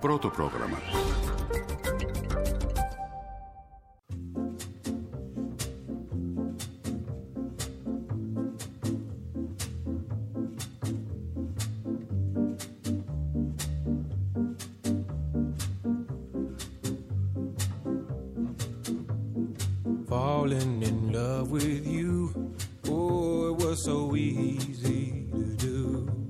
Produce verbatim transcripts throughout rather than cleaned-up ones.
πρώτο πρόγραμμα. Falling in love with you, oh, it was so easy to do.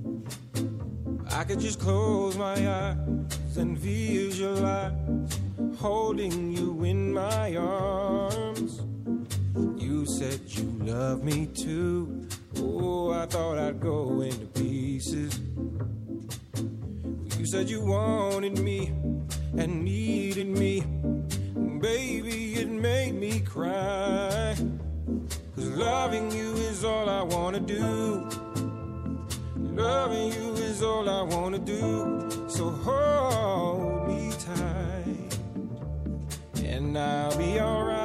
I could just close my eyes and visualize holding you in my arms. You said you loved me too, oh, I thought I'd go into pieces. You said you wanted me and needed me. Baby, it made me cry, 'cause loving you is all I wanna do. Loving you is all I wanna do. So hold me tight and I'll be alright.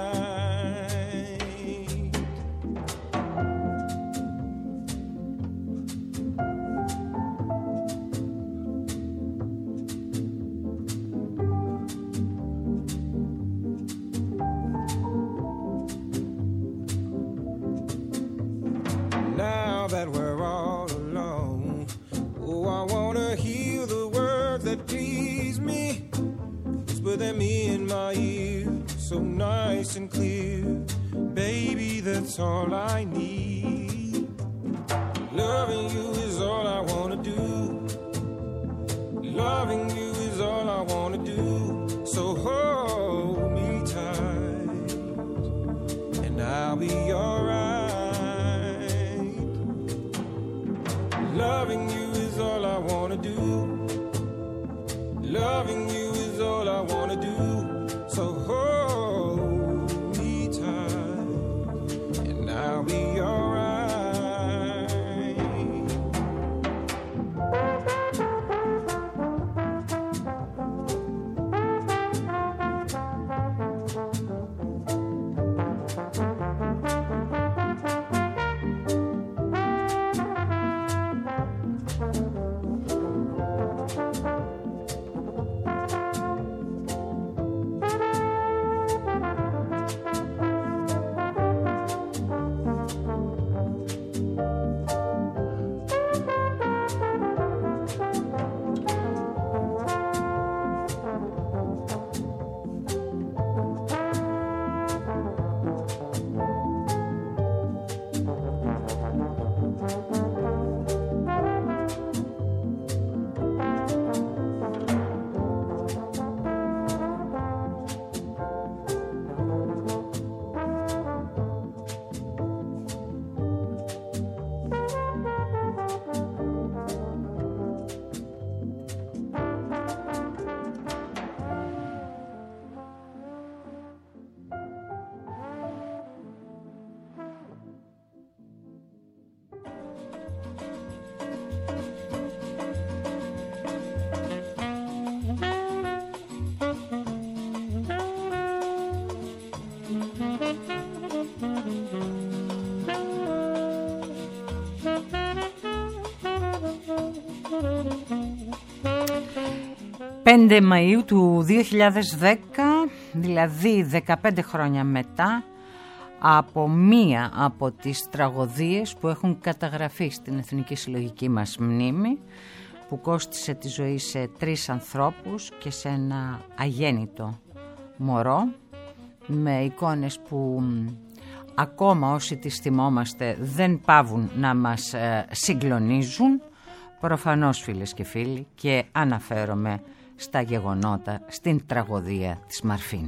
Now that we're all alone, oh, I wanna hear the words that please me, whisper them in my ear, so nice and clear. Baby, that's all I need. Loving you is all I wanna do. Loving you is all I wanna do. So hold me tight and I'll be alright. Loving you is all I wanna do. Loving you is all I wanna do. So hold me tight and I'll be alright. πέντε Μαΐου του δύο χιλιάδες δέκα, δηλαδή δεκαπέντε χρόνια μετά από μία από τις τραγωδίες που έχουν καταγραφεί στην εθνική συλλογική μας μνήμη, που κόστισε τη ζωή σε τρεις ανθρώπους και σε ένα αγέννητο μωρό, με εικόνες που ακόμα όσοι τις θυμόμαστε δεν πάβουν να μας ε, συγκλονίζουν. Προφανώς, φίλες και φίλοι, και αναφέρομαι στα γεγονότα στην τραγωδία της Μαρφίν.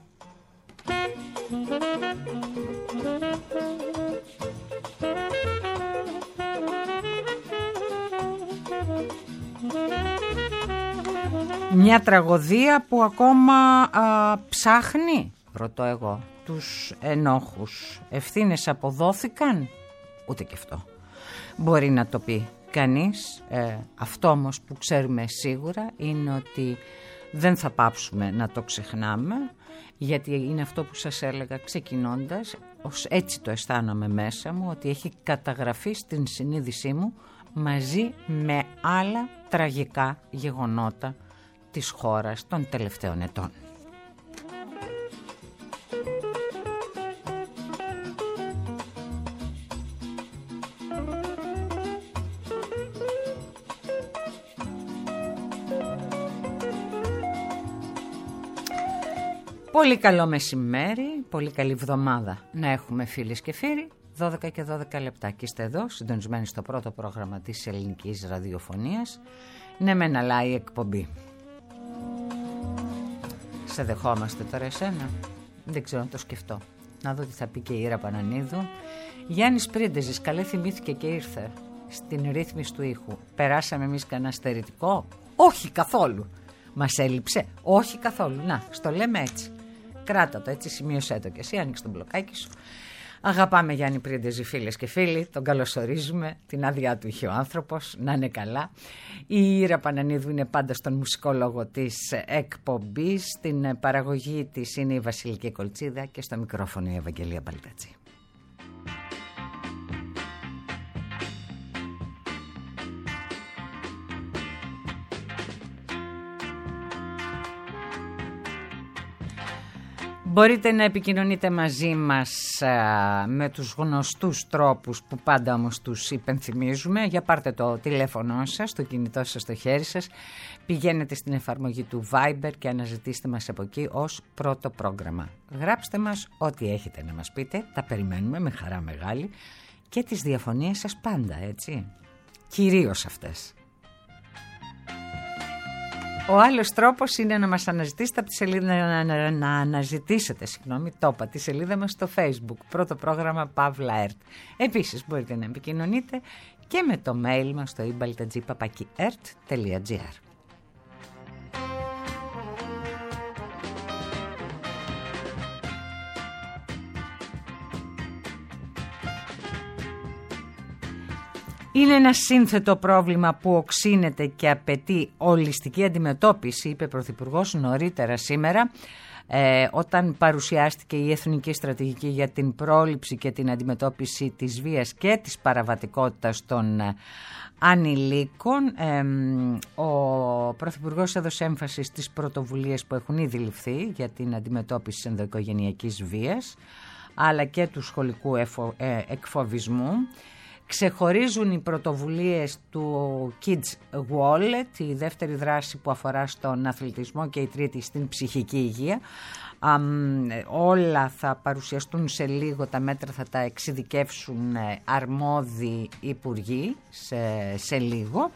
Μια τραγωδία που ακόμα α, ψάχνει, ρωτώ εγώ, τους ενόχους. Ευθύνες αποδόθηκαν? Ούτε και αυτό μπορεί να το πει κανείς. ε, Αυτό όμως που ξέρουμε σίγουρα είναι ότι δεν θα πάψουμε να το ξεχνάμε, γιατί είναι αυτό που σας έλεγα ξεκινώντας, ως έτσι το αισθάνομαι μέσα μου, ότι έχει καταγραφεί στην συνείδησή μου μαζί με άλλα τραγικά γεγονότα της χώρας των τελευταίων ετών. Πολύ καλό μεσημέρι, πολύ καλή εβδομάδα να έχουμε, φίλες και φίλοι. δώδεκα και δώδεκα λεπτά και είστε εδώ, συντονισμένοι στο πρώτο πρόγραμμα της ελληνικής ραδιοφωνίας. Ναι, με ένα λάει εκπομπή. Σε δεχόμαστε τώρα εσένα? Δεν ξέρω, να το σκεφτώ. Να δω τι θα πει και η Ήρα Πανανίδου. Γιάννης Πρίντεζης, καλέ θυμήθηκε και ήρθε στην ρύθμιση του ήχου. Περάσαμε εμείς κανένα στερητικό? Όχι καθόλου. Μας έλειψε? Όχι καθόλου. Να, στο λέμε έτσι. Κράτα το έτσι, σημείωσέ το και εσύ, άνοιξε το μπλοκάκι σου. Αγαπάμε Γιάννη Πρίντεζη, φίλες και φίλοι, τον καλωσορίζουμε, την άδειά του είχε ο άνθρωπος, να είναι καλά. Η Ήρα Πανανίδου είναι πάντα στον μουσικόλογο της εκπομπής, στην παραγωγή της είναι η Βασιλική Κολτσίδα και στο μικρόφωνο η Ευαγγελία Μπαλτατζή. Μπορείτε να επικοινωνείτε μαζί μας α, με τους γνωστούς τρόπους που πάντα όμως τους υπενθυμίζουμε. Για πάρτε το τηλέφωνο σας, το κινητό σας στο χέρι σας, πηγαίνετε στην εφαρμογή του Viber και αναζητήστε μας από εκεί ως πρώτο πρόγραμμα. Γράψτε μας ό,τι έχετε να μας πείτε, τα περιμένουμε με χαρά μεγάλη και τις διαφωνίες σας πάντα, έτσι, κυρίως αυτές. Ο άλλος τρόπος είναι να μας αναζητήσετε από τη σελίδα, να, να, να αναζητήσετε, συγγνώμη, το είπα, τη σελίδα μας στο Facebook, πρώτο πρόγραμμα Παύλα ΕΡΤ. Επίσης μπορείτε να επικοινωνείτε και με το mail μας στο baltadji παπάκι ερτ τελεία τζι άρ. Είναι ένα σύνθετο πρόβλημα που οξύνεται και απαιτεί ολιστική αντιμετώπιση, είπε ο Πρωθυπουργός νωρίτερα σήμερα, ε, όταν παρουσιάστηκε η Εθνική Στρατηγική για την πρόληψη και την αντιμετώπιση της βίας και της παραβατικότητας των ανηλίκων. Ε, ο Πρωθυπουργός έδωσε έμφαση στις πρωτοβουλίες που έχουν ήδη ληφθεί για την αντιμετώπιση της ενδοοικογενειακής βίας, αλλά και του σχολικού εφο, ε, εκφοβισμού. Ξεχωρίζουν οι πρωτοβουλίες του Kids Wallet, η δεύτερη δράση που αφορά στον αθλητισμό και η τρίτη στην ψυχική υγεία. Α, όλα θα παρουσιαστούν σε λίγο, τα μέτρα θα τα εξειδικεύσουν αρμόδιοι υπουργοί σε, σε λίγο.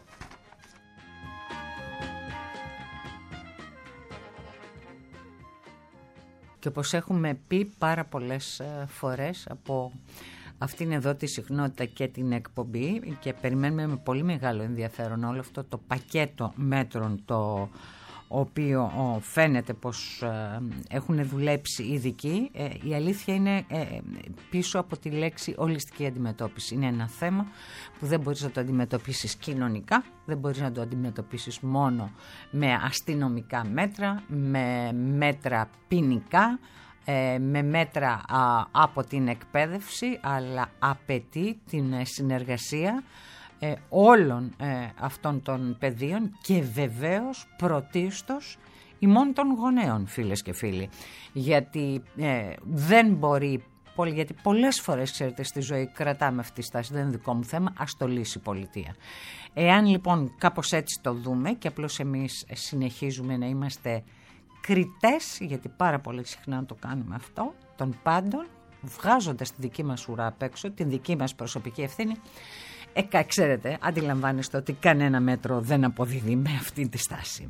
Και όπως έχουμε πει πάρα πολλές φορές από αυτήν εδώ τη συχνότητα και την εκπομπή, και περιμένουμε με πολύ μεγάλο ενδιαφέρον όλο αυτό το πακέτο μέτρων το οποίο φαίνεται πως έχουν δουλέψει οι ειδικοί. Η αλήθεια είναι πίσω από τη λέξη ολιστική αντιμετώπιση. Είναι ένα θέμα που δεν μπορείς να το αντιμετωπίσεις κοινωνικά, δεν μπορείς να το αντιμετωπίσεις μόνο με αστυνομικά μέτρα, με μέτρα ποινικά, με μέτρα α, από την εκπαίδευση, αλλά απαιτεί την συνεργασία ε, όλων ε, αυτών των πεδίων και βεβαίως πρωτίστως ημών των γονέων, φίλες και φίλοι, γιατί ε, δεν μπορεί, γιατί πολλές φορές, ξέρετε, στη ζωή κρατάμε αυτή τη στάση, δεν είναι δικό μου θέμα, ας το λύσει η πολιτεία. Εάν λοιπόν κάπως έτσι το δούμε και απλώς εμείς συνεχίζουμε να είμαστε κριτές, γιατί πάρα πολύ συχνά το κάνουμε αυτό, των πάντων, βγάζοντας τη δική μας ουρά απ' έξω, την δική μας προσωπική ευθύνη, ε, ξέρετε, αντιλαμβάνεστε ότι κανένα μέτρο δεν αποδίδει με αυτή τη στάση.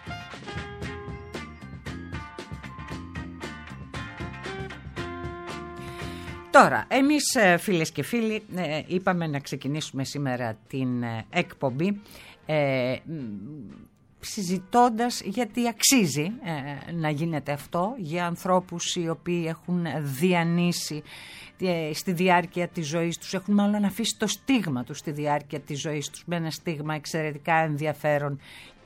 Τώρα, εμείς φίλες και φίλοι είπαμε να ξεκινήσουμε σήμερα την εκπομπή ε, συζητώντας, γιατί αξίζει ε, να γίνεται αυτό για ανθρώπους οι οποίοι έχουν διανύσει ε, στη διάρκεια της ζωής τους, έχουν μάλλον αφήσει το στίγμα τους στη διάρκεια της ζωής τους, με ένα στίγμα εξαιρετικά ενδιαφέρον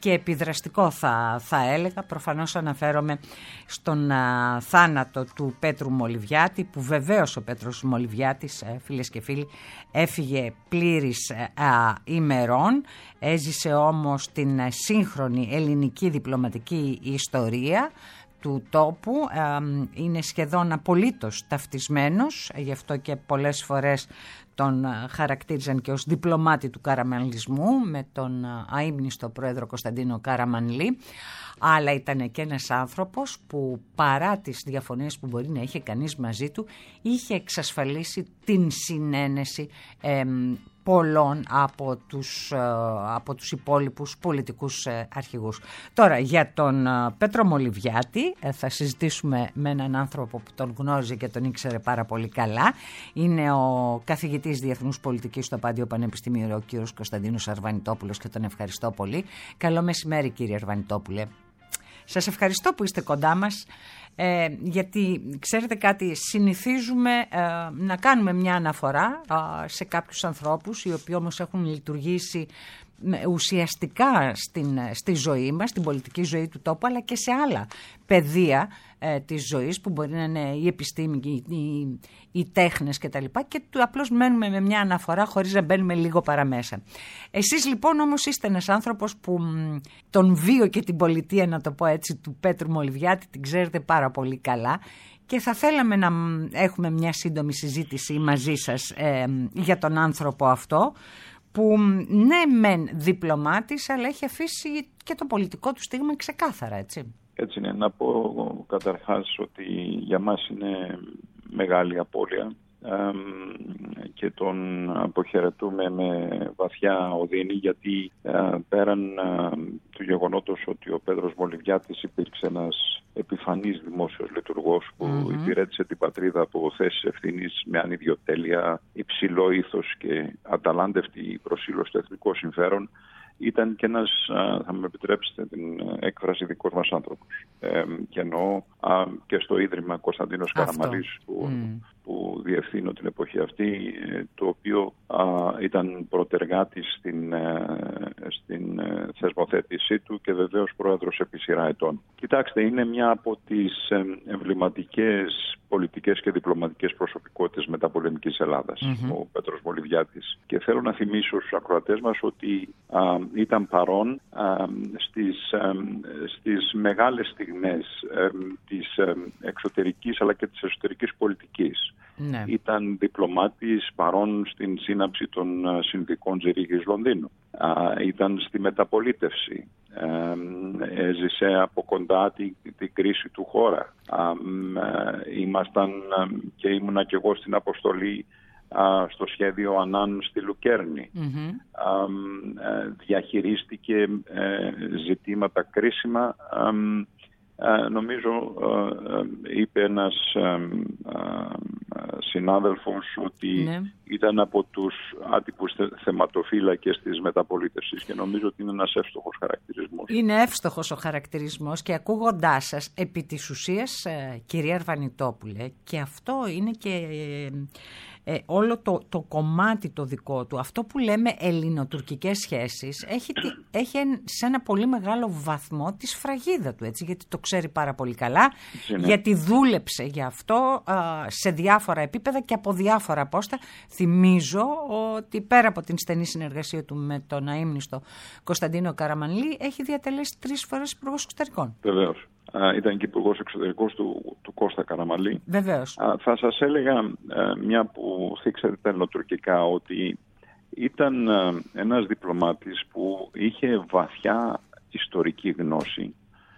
και επιδραστικό θα, θα έλεγα. Προφανώς αναφέρομαι στον α, θάνατο του Πέτρου Μολυβιάτη, που βεβαίως ο Πέτρος Μολυβιάτης, ε, φίλες και φίλοι, έφυγε πλήρης α, ημερών, έζησε όμως την σύγχρονη ελληνική διπλωματική ιστορία του τόπου, είναι σχεδόν απολύτως ταυτισμένος, γι' αυτό και πολλές φορές τον χαρακτήριζαν και ως διπλωμάτη του καραμανλισμού με τον αείμνηστο πρόεδρο Κωνσταντίνο Καραμανλή, αλλά ήταν και ένας άνθρωπος που παρά τις διαφωνίες που μπορεί να είχε κανείς μαζί του, είχε εξασφαλίσει την συνένεση ε, πολλών από τους, από τους υπόλοιπους πολιτικούς αρχηγούς. Τώρα για τον Πέτρο Μολυβιάτη θα συζητήσουμε με έναν άνθρωπο που τον γνώριζε και τον ήξερε πάρα πολύ καλά. Είναι ο καθηγητής Διεθνούς Πολιτικής στο Απάντιο Πανεπιστήμιο, ο κύριος Κωνσταντίνος Αρβανιτόπουλος, και τον ευχαριστώ πολύ. Καλό μεσημέρι κύριε Αρβανιτόπουλε. Σας ευχαριστώ που είστε κοντά μας, ε, γιατί ξέρετε κάτι, συνηθίζουμε ε, να κάνουμε μια αναφορά ε, σε κάποιους ανθρώπους οι οποίοι όμως έχουν λειτουργήσει ουσιαστικά στην, στη ζωή μας, στην πολιτική ζωή του τόπου, αλλά και σε άλλα πεδία ε, της ζωής που μπορεί να είναι η επιστήμη, οι, οι, οι τέχνες κτλ. Και, και του απλώς μένουμε με μια αναφορά χωρίς να μπαίνουμε λίγο παραμέσα. Εσείς λοιπόν όμως είστε ένας άνθρωπος που μ, τον βίο και την πολιτεία, να το πω έτσι, του Πέτρου Μολυβιάτη την ξέρετε πάρα πολύ καλά. Και θα θέλαμε να έχουμε μια σύντομη συζήτηση μαζί σας ε, για τον άνθρωπο αυτό, που ναι μεν διπλωμάτης, αλλά έχει αφήσει και το πολιτικό του στίγμα ξεκάθαρα, έτσι. Έτσι είναι. Να πω καταρχάς ότι για μας είναι μεγάλη απώλεια και τον αποχαιρετούμε με βαθιά οδύνη, γιατί πέραν του γεγονότος ότι ο Πέτρος Μολυβιάτης υπήρξε ένας επιφανής δημόσιος λειτουργός που mm-hmm. υπηρέτησε την πατρίδα από θέσεις ευθύνης με ανιδιοτέλεια, υψηλό ήθος και αταλάντευτη προσήλωση στο εθνικό συμφέρον, ήταν και ένας, θα με επιτρέψετε την έκφραση, δικός μας άνθρωπος. Ε, και εννοώ α, και στο Ίδρυμα Κωνσταντίνος Καραμανλής που, mm. που διευθύνω την εποχή αυτή, το οποίο α, ήταν πρωτεργάτης στην, στην θεσμοθέτησή του και βεβαίως πρόεδρος επί σειρά ετών. Κοιτάξτε, είναι μια από τις εμβληματικές πολιτικές και διπλωματικές προσωπικότητες μεταπολεμικής Ελλάδας, mm-hmm. ο Πέτρος Μολυβιάτης. Και θέλω να θυμίσω στους ακροατές μας ότι α, ήταν παρόν α, στις, α, στις μεγάλες στιγμές α, της α, εξωτερικής αλλά και της εσωτερικής πολιτικής. Ναι. Ήταν διπλωμάτης παρόν στην σύναψη των α, συνθηκών Ζηρίχης Λονδίνου. Α, ήταν στη μεταπολίτευση. Ε, έζησε από κοντά την, την κρίση του χώρα. Ε, ήμασταν και ήμουνα και εγώ στην αποστολή α, στο σχέδιο Ανάν στη Λουκέρνη. Mm-hmm. Ε, διαχειρίστηκε ε, ζητήματα κρίσιμα. Ε, ε, νομίζω ε, είπε ένας ε, ε, συνάδελφος ότι ναι. ήταν από τους άτυπους θεματοφύλακες της μεταπολίτευσης και νομίζω ότι είναι ένας εύστοχος χαρακτηρισμός. Είναι εύστοχος ο χαρακτηρισμός και ακούγοντάς σας επί της ουσίας, κυρία Αρβανιτόπουλε, και αυτό είναι και ε, όλο το, το κομμάτι το δικό του, αυτό που λέμε ελληνοτουρκικές σχέσεις, έχει, έχει σε ένα πολύ μεγάλο βαθμό τη σφραγίδα του, έτσι, γιατί το ξέρει πάρα πολύ καλά, είναι. γιατί δούλεψε γι' αυτό α, σε διάφορα επίπεδα και από διάφορα πόστα. Θυμίζω ότι πέρα από την στενή συνεργασία του με τον αείμνηστο Κωνσταντίνο Καραμανλή, έχει διατελέσει τρεις φορές υπουργός εξωτερικών. Βεβαίως. Ήταν και υπουργός εξωτερικός του, του Κώστα Καραμανλή. Βεβαίως. Θα σας έλεγα, μια που θίξατε τα ελληνοτουρκικά, ότι ήταν ένας διπλωμάτης που είχε βαθιά ιστορική γνώση,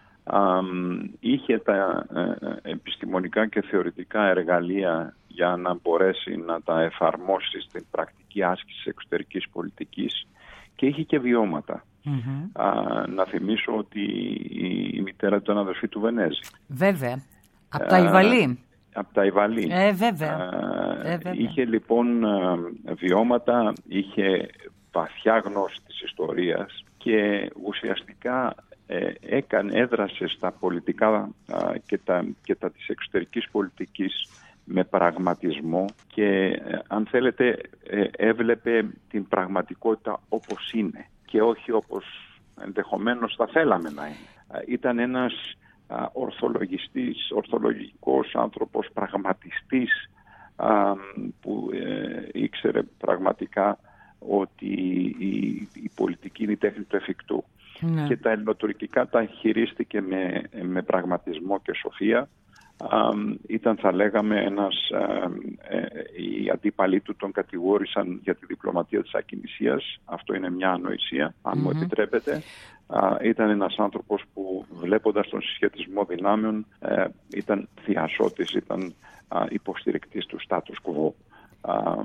είχε τα επιστημονικά και θεωρητικά εργαλεία για να μπορέσει να τα εφαρμόσει στην πρακτική άσκηση της εξωτερικής πολιτικής και είχε και βιώματα. Mm-hmm. Α, να θυμίσω ότι η, η μητέρα του ήταν αδερφή του Βενέζη. Βέβαια. Από τα Ιβαλή. Από τα Ιβαλή. Ε, βέβαια. Α, ε, βέβαια. Είχε λοιπόν βιώματα, είχε βαθιά γνώση της ιστορίας και ουσιαστικά ε, έκανε, έδρασε στα πολιτικά α, και, τα, και τα της εξωτερικής πολιτικής με πραγματισμό και ε, αν θέλετε ε, έβλεπε την πραγματικότητα όπως είναι και όχι όπως ενδεχομένως θα θέλαμε να είναι. Ήταν ένας ορθολογιστής, ορθολογικός άνθρωπος, πραγματιστής, που ήξερε πραγματικά ότι η, η πολιτική είναι η τέχνη του εφικτού. Ναι. Και τα ελληνοτουρκικά τα χειρίστηκε με, με πραγματισμό και σοφία. Α, ήταν, θα λέγαμε, ένας, α, ε, οι αντίπαλοι του τον κατηγόρησαν για τη διπλωματία της ακινησίας. Αυτό είναι μια ανοησία, αν mm-hmm. μου επιτρέπετε. Α, ήταν ένας άνθρωπος που, βλέποντας τον συσχετισμό δυνάμεων, ε, ήταν θειασότης, ήταν α, υποστηρικτής του status quo. Α,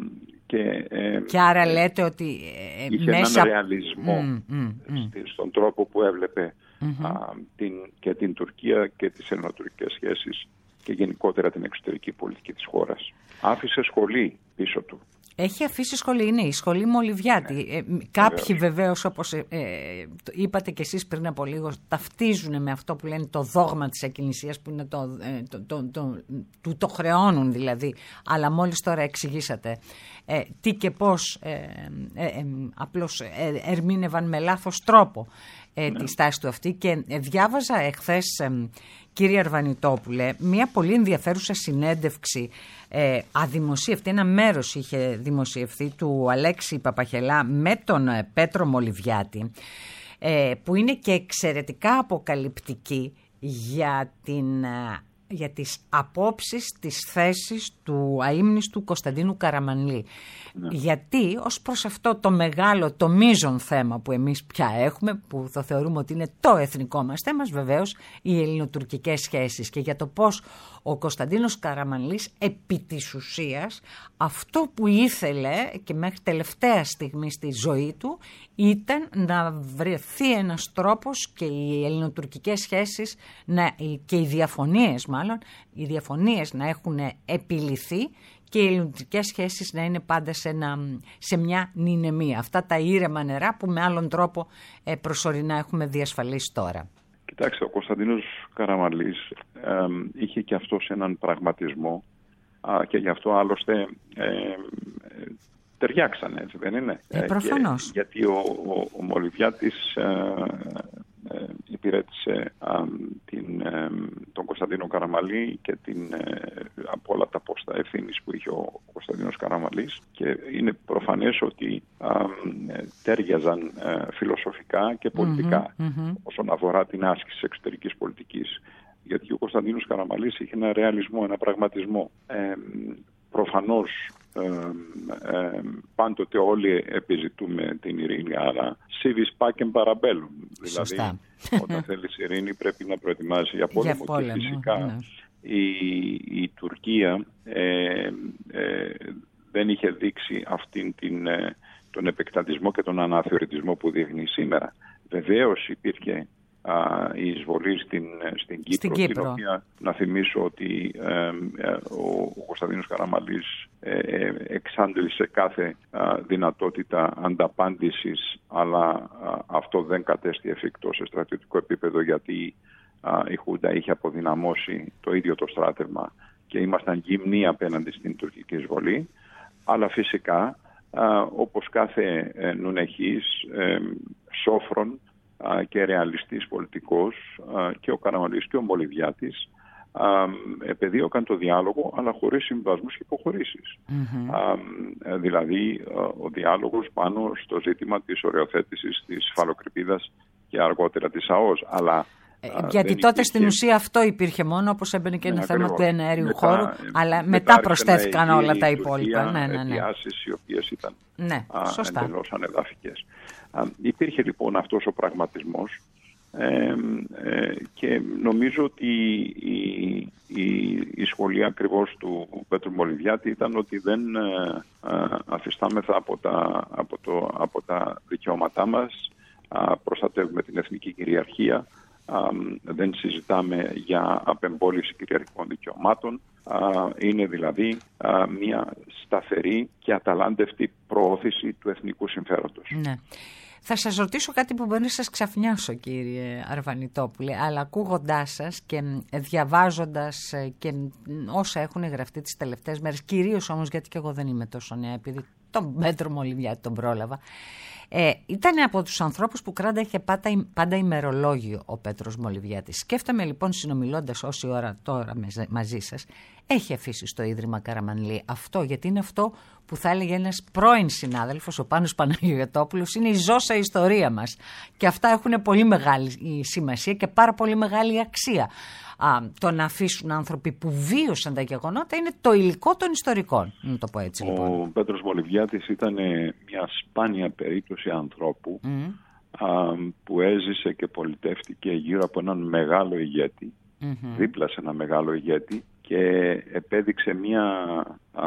και, ε, και άρα λέτε ότι ε, είχε μέσα... έναν ρεαλισμό mm, mm, mm. στον τρόπο που έβλεπε mm-hmm. α, την, και την Τουρκία και τις ελληνοτουρκικές σχέσεις και γενικότερα την εξωτερική πολιτική της χώρας. Άφησε σχολή πίσω του. Έχει αφήσει σχολή, είναι η σχολή Μολιβιάτη. Ναι, ε, κάποιοι βεβαίως, όπως ε, ε, είπατε και εσείς πριν από λίγο, ταυτίζουν με αυτό που λένε το δόγμα της εκκλησίας, που είναι το, ε, το, το, το, το, το χρεώνουν δηλαδή. Αλλά μόλις τώρα εξηγήσατε ε, τι και πώς ε, ε, ε, απλώς ε, ερμήνευαν με λάθος τρόπο ε, ναι. τη στάση του αυτή. Και ε, διάβαζα εχθές, ε, κύριε Αρβανιτόπουλε, μια πολύ ενδιαφέρουσα συνέντευξη ε, αδημοσίευτη, ένα μέρος είχε δημοσιευθεί, του Αλέξη Παπαχελά με τον ε, Πέτρο Μολιβιάτη, ε, που είναι και εξαιρετικά αποκαλυπτική για, την, ε, για τις απόψεις, τις θέσεις του αείμνηστου Κωνσταντίνου Καραμανλή. Ναι. Γιατί ως προς αυτό το μεγάλο, το μείζον θέμα που εμείς πια έχουμε, που το θεωρούμε ότι είναι το εθνικό μας θέμα, βεβαίως οι ελληνοτουρκικές σχέσεις, και για το πώς ο Κωνσταντίνος Καραμανλής επί της ουσίας αυτό που ήθελε και μέχρι τελευταία στιγμή στη ζωή του ήταν να βρεθεί ένας τρόπος και οι ελληνοτουρκικές σχέσεις να, και οι διαφωνίες μάλλον, οι διαφωνίες να έχουν επιληθεί και οι ελληνικές σχέσεις να είναι πάντα σε, ένα, σε μια νηνεμία. Αυτά τα ήρεμα νερά που με άλλον τρόπο ε, προσωρινά έχουμε διασφαλίσει τώρα. Κοιτάξτε, ο Κωνσταντίνος Καραμανλής ε, είχε και αυτός έναν πραγματισμό α, και γι' αυτό άλλωστε ε, ε, ταιριάξανε, έτσι δεν είναι? Ε, προφανώς. Και, γιατί ο, ο, ο Μολιβιάτης ε, ε, υπηρέτησε α, την, ε, τον Κωνσταντίνο Καραμανλή και την, ε, από όλα τα πόστα ευθύνης που είχε ο Κωνσταντίνος Καραμανλής, και είναι προφανές ότι α, τέριαζαν ε, φιλοσοφικά και πολιτικά mm-hmm, mm-hmm. όσον αφορά την άσκηση της εξωτερικής πολιτικής. Γιατί ο Κωνσταντίνος Καραμανλής είχε ένα ρεαλισμό, ένα πραγματισμό. Ε, προφανώς ε, ε, πάντοτε όλοι επιζητούμε την ειρήνη, αλλά civis pacem parabellum. Δηλαδή, όταν θέλεις ειρήνη πρέπει να προετοιμάζει για πόλεμο. Για πόλεμο, και φυσικά ναι. η, η Τουρκία ε, ε, δεν είχε δείξει αυτήν την, ε, τον επεκτατισμό και τον αναθεωρητισμό που δείχνει σήμερα. Βεβαίως υπήρχε α, η εισβολή στην, στην Κύπρο, στην Κύπρο. Την οποία να θυμίσω ότι ε, ε, ο, ο Κωνσταντίνος Καραμανλής ε, ε, εξάντλησε κάθε α, δυνατότητα ανταπάντησης, αλλά α, αυτό δεν κατέστη εφικτό σε στρατιωτικό επίπεδο, γιατί α, η Χούντα είχε αποδυναμώσει το ίδιο το στράτευμα και ήμασταν γυμνοί απέναντι στην τουρκική εισβολή. Αλλά φυσικά, α, όπως κάθε ε, νουνεχής, ε, σόφρον α, και ρεαλιστής πολιτικός, α, και ο Καραμανλής και ο Μολιβιάτης α, επεδίωκαν το διάλογο, αλλά χωρίς συμβασμούς και υποχωρήσεις. Mm-hmm. Α, δηλαδή, α, ο διάλογος πάνω στο ζήτημα της οριοθέτησης της Φαλοκρηπίδας και αργότερα της ΑΟΣ. Αλλά γιατί τότε υπήρχε... στην ουσία αυτό υπήρχε μόνο, όπως έμπαινε και ένα ναι, θέμα του εναέριου μετά, χώρου, αλλά μετά, μετά προσθέθηκαν όλα τα υπόλοιπα. Ναι, ναι, ναι. Αιτιάσεις οι οποίες ήταν ναι, α, εντελώς ανεδαφικές. Α, υπήρχε λοιπόν αυτός ο πραγματισμός ε, ε, και νομίζω ότι η, η, η σχολή ακριβώς του Πέτρου Μολιβιάτη ήταν ότι δεν ε, ε, αφιστάμεθα από τα, από, το, από τα δικαιώματά μας, α, προστατεύουμε την εθνική κυριαρχία. Uh, δεν συζητάμε για απεμπόληση κυριαρχικών δικαιωμάτων. Uh, είναι δηλαδή uh, μια σταθερή και αταλάντευτη προώθηση του εθνικού συμφέροντος. Ναι. Θα σας ρωτήσω κάτι που μπορεί να σας ξαφνιάσω, κύριε Αρβανιτόπουλε, αλλά ακούγοντάς σας και διαβάζοντας και όσα έχουν γραφτεί τις τελευταίες μέρες, κυρίως όμως γιατί και εγώ δεν είμαι τόσο νέα, επειδή τον Πέτρο Μολυβιάτη τον πρόλαβα. Ε, ήταν από τους ανθρώπους που κράταγε πάντα, πάντα ημερολόγιο ο Πέτρος Μολυβιάτης. Σκέφτομαι λοιπόν, συνομιλώντας όση ώρα τώρα μαζί σας, έχει αφήσει στο Ίδρυμα Καραμανλή αυτό, γιατί είναι αυτό που θα έλεγε ένας πρώην συνάδελφος, ο Πάνος Παναγιωτόπουλος, είναι η ζώσα ιστορία μας. Και αυτά έχουν πολύ μεγάλη σημασία και πάρα πολύ μεγάλη αξία. Α, το να αφήσουν άνθρωποι που βίωσαν τα γεγονότα είναι το υλικό των ιστορικών, να το πω έτσι λοιπόν. Ο Πέτρος Μολυβιάτης ήταν μια σπάνια περίπτωση ανθρώπου mm. α, που έζησε και πολιτεύτηκε γύρω από έναν μεγάλο ηγέτη, mm-hmm. δίπλα σε ένα μεγάλο ηγέτη, και επέδειξε μια α,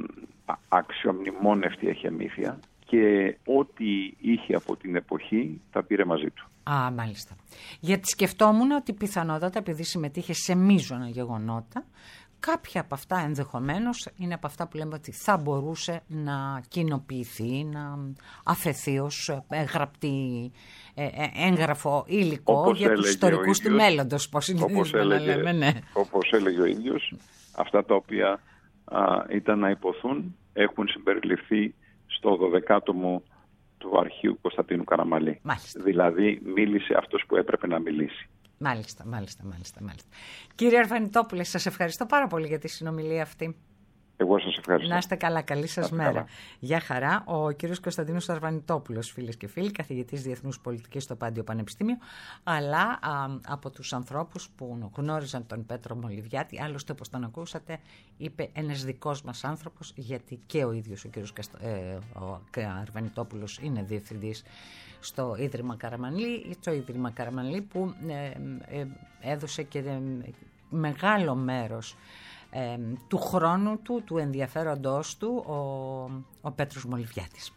αξιομνημόνευτη εχεμήθεια και ό,τι είχε από την εποχή τα πήρε μαζί του. Α, μάλιστα. Γιατί σκεφτόμουν ότι πιθανότατα, επειδή συμμετείχε σε μείζωνα γεγονότα, κάποια από αυτά ενδεχομένως είναι από αυτά που λέμε ότι θα μπορούσε να κοινοποιηθεί, να αφαιθεί ως γραπτή, ε, έγγραφο υλικό όπως για τους ιστορικούς του μέλλοντος. Πώς όπως, έλεγε, λέμε, ναι. όπως έλεγε ο ίδιος, αυτά τα οποία α, ήταν να υποθούν έχουν συμπεριληφθεί στο δωδεκάτομο του αρχείου Κωνσταντίνου Καραμανλή. Μάλιστα. Δηλαδή μίλησε αυτός που έπρεπε να μιλήσει. Μάλιστα, μάλιστα, μάλιστα, μάλιστα. Κύριε Αρβανιτόπουλε, σας ευχαριστώ πάρα πολύ για τη συνομιλία αυτή. Εγώ σας ευχαριστώ. Να είστε καλά, καλή σας μέρα. Καλά. Γεια χαρά. Ο κύριος Κωνσταντίνος Αρβανιτόπουλος, φίλες και φίλοι, καθηγητής Διεθνούς Πολιτικής στο Πάντιο Πανεπιστήμιο, αλλά α, από τους ανθρώπους που γνώριζαν τον Πέτρο Μολυβιάτη, άλλωστε όπως τον ακούσατε, είπε ένας δικός μας άνθρωπος, γιατί και ο ίδιος ο κύριος Καστα... ε, ο Αρβανιτόπουλος είναι διευθυντής στο Ίδρυμα Καραμανλή, το Ίδρυμα Καραμανλή που ε, ε, έδωσε και ε, μεγάλο μέρος Ε, του χρόνου του, του ενδιαφέροντός του, ο, ο Πέτρος Μολυβιάτης.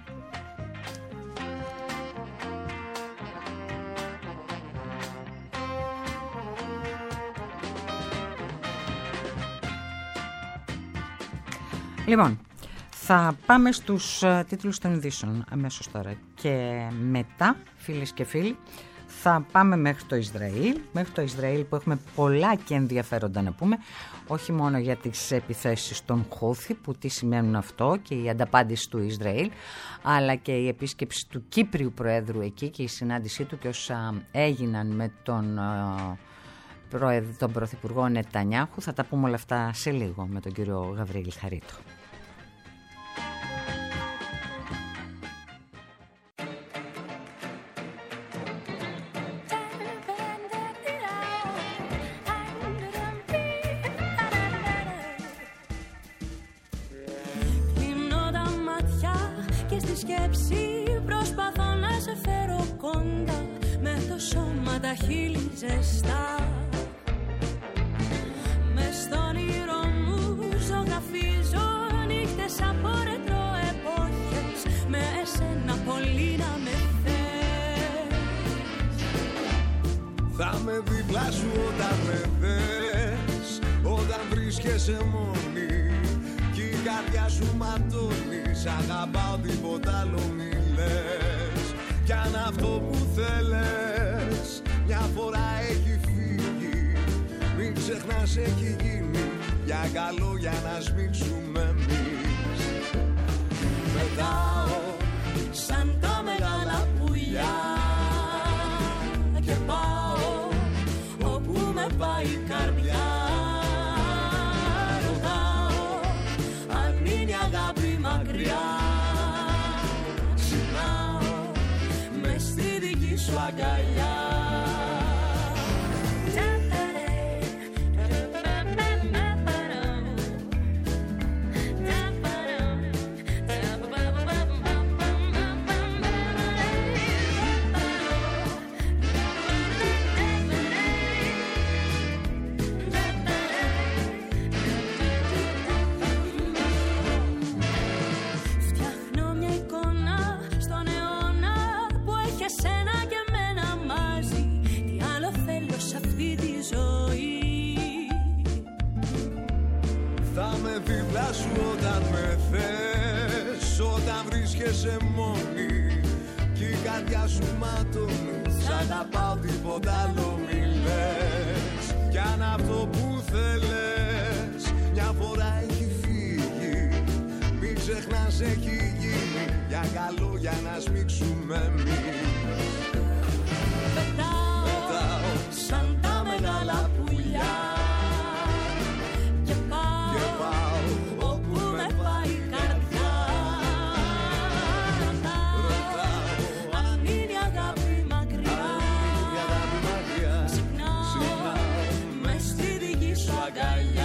Λοιπόν, θα πάμε στους uh, τίτλους των ειδήσεων αμέσως τώρα και μετά, φίλες και φίλοι, θα πάμε μέχρι το Ισραήλ, μέχρι το Ισραήλ που έχουμε πολλά και ενδιαφέροντα να πούμε, όχι μόνο για τις επιθέσεις των Χούθη, που τι σημαίνουν αυτό και η ανταπάντηση του Ισραήλ, αλλά και η επίσκεψη του Κύπριου Προέδρου εκεί και η συνάντησή του και όσα έγιναν με τον, τον Πρωθυπουργό Νετανιάχου. Θα τα πούμε όλα αυτά σε λίγο με τον κύριο Γαβρίλη Χαρίτο. Θα με δίπλα σου όταν με δες, όταν βρίσκεσαι μόνη κι η καρδιά σου ματώνει. Σ' αγαπάω, τίποτα άλλο μη λες. Κι αν αυτό που θέλες μια φορά έχει φύγει, μην ξεχνάς έχει γίνει για καλό, για να σμίξουμε εμείς. Πετάω σαν τα μεγάλα πουλιά και πάω όπου με πάει η καρδιά. Ρωτάω αν είναι αγάπη μακριά, ξυπνάω μες στη δική σου αγκαλιά. Όταν με θες, όταν βρίσκεσαι μόνη κι η καρδιά σου ματώνει. Σ' αγαπάω, τίποτα άλλο μη λες. Κι αν αυτό που θέλες μια φορά έχει φύγει, μην ξεχνάς έχει γίνει για καλό για να σμίξουμε εμείς. Πετάω σαν τα μεγάλα πουλιά και πάω, και πάω όπου με πάει η καρδιά. Ρωτάω αν είναι η αγάπη μακριά, ξυπνάω μες στη δική σου αγκαλιά.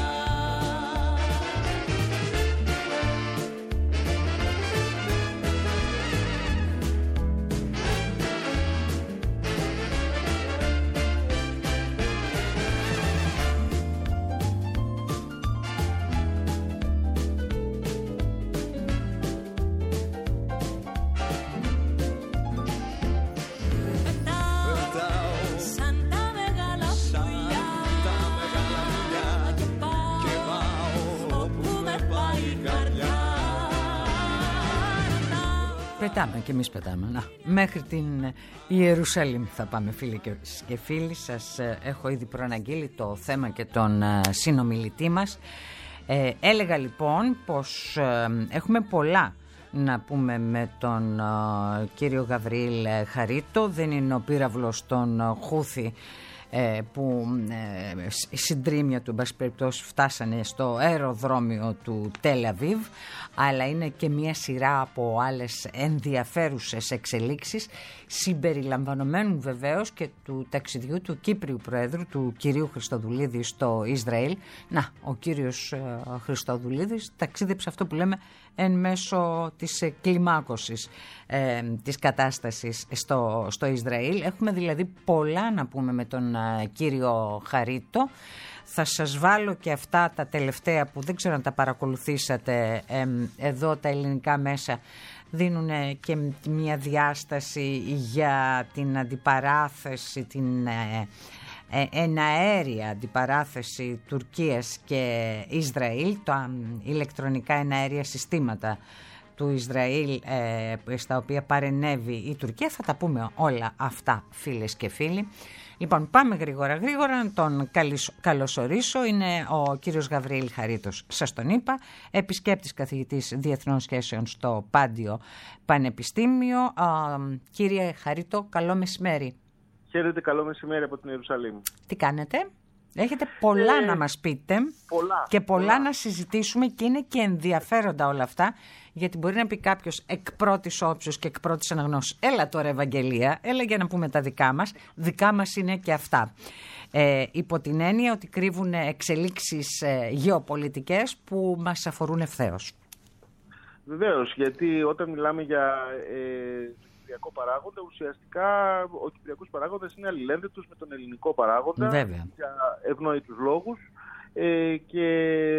Πετάμε και εμείς πετάμε. Να, μέχρι την Ιερουσαλήμ θα πάμε, φίλοι και φίλοι. Σας έχω ήδη προαναγγείλει το θέμα και τον συνομιλητή μας. Ε, έλεγα λοιπόν πως ε, έχουμε πολλά να πούμε με τον ε, κύριο Γαβριήλ Χαρίτο. Δεν είναι ο πύραυλος των Χούθη ε, που ε, η συντρίμμια του, εν πάση περιπτώσει, φτάσανε στο αεροδρόμιο του Τελ Αβίβ, αλλά είναι και μια σειρά από άλλες ενδιαφέρουσες εξελίξεις, συμπεριλαμβανομένου βεβαίως και του ταξιδιού του Κύπριου Προέδρου, του κυρίου Χριστοδουλίδη, στο Ισραήλ. Να, ο κύριος ε, Χριστοδουλίδης ταξίδεψε, αυτό που λέμε, εν μέσω της ε, κλιμάκωσης ε, της κατάστασης στο, στο Ισραήλ. Έχουμε δηλαδή πολλά να πούμε με τον ε, κύριο Χαρίτο. Θα σας βάλω και αυτά τα τελευταία που δεν ξέρω αν τα παρακολουθήσατε. Ε, εδώ τα ελληνικά μέσα δίνουν και μια διάσταση για την αντιπαράθεση, την ε, ε, εναέρια αντιπαράθεση Τουρκίας και Ισραήλ, τα ηλεκτρονικά εναέρια συστήματα του Ισραήλ, ε, στα οποία παρενέβη η Τουρκία. Θα τα πούμε όλα αυτά, φίλες και φίλοι. Λοιπόν, πάμε γρήγορα γρήγορα να τον καλωσορίσω. Είναι ο κύριος Γαβριήλ Χαρίτος, σας τον είπα, επισκέπτης καθηγητής διεθνών σχέσεων στο Πάντιο Πανεπιστήμιο. Α, κύριε Χαρίτο, καλό μεσημέρι. Χαίρετε, καλό μεσημέρι από την Ιερουσαλήμ. Τι κάνετε? Έχετε πολλά ε, να μας πείτε πολλά, και πολλά, πολλά να συζητήσουμε, και είναι και ενδιαφέροντα όλα αυτά, γιατί μπορεί να πει κάποιος εκ πρώτης όψεως και εκ πρώτης αναγνώσης, έλα τώρα Ευαγγελία, έλα για να πούμε τα δικά μας. Δικά μας είναι και αυτά. Ε, υπό την έννοια ότι κρύβουν εξελίξεις ε, γεωπολιτικές που μας αφορούν ευθέως. Βεβαίως, γιατί όταν μιλάμε για ε, κυπριακό παράγοντα, ουσιαστικά ο κυπριακός παράγοντας είναι αλληλένδετος με τον ελληνικό παράγοντα. Βέβαια. Για ευνόητους λόγους. Ε, και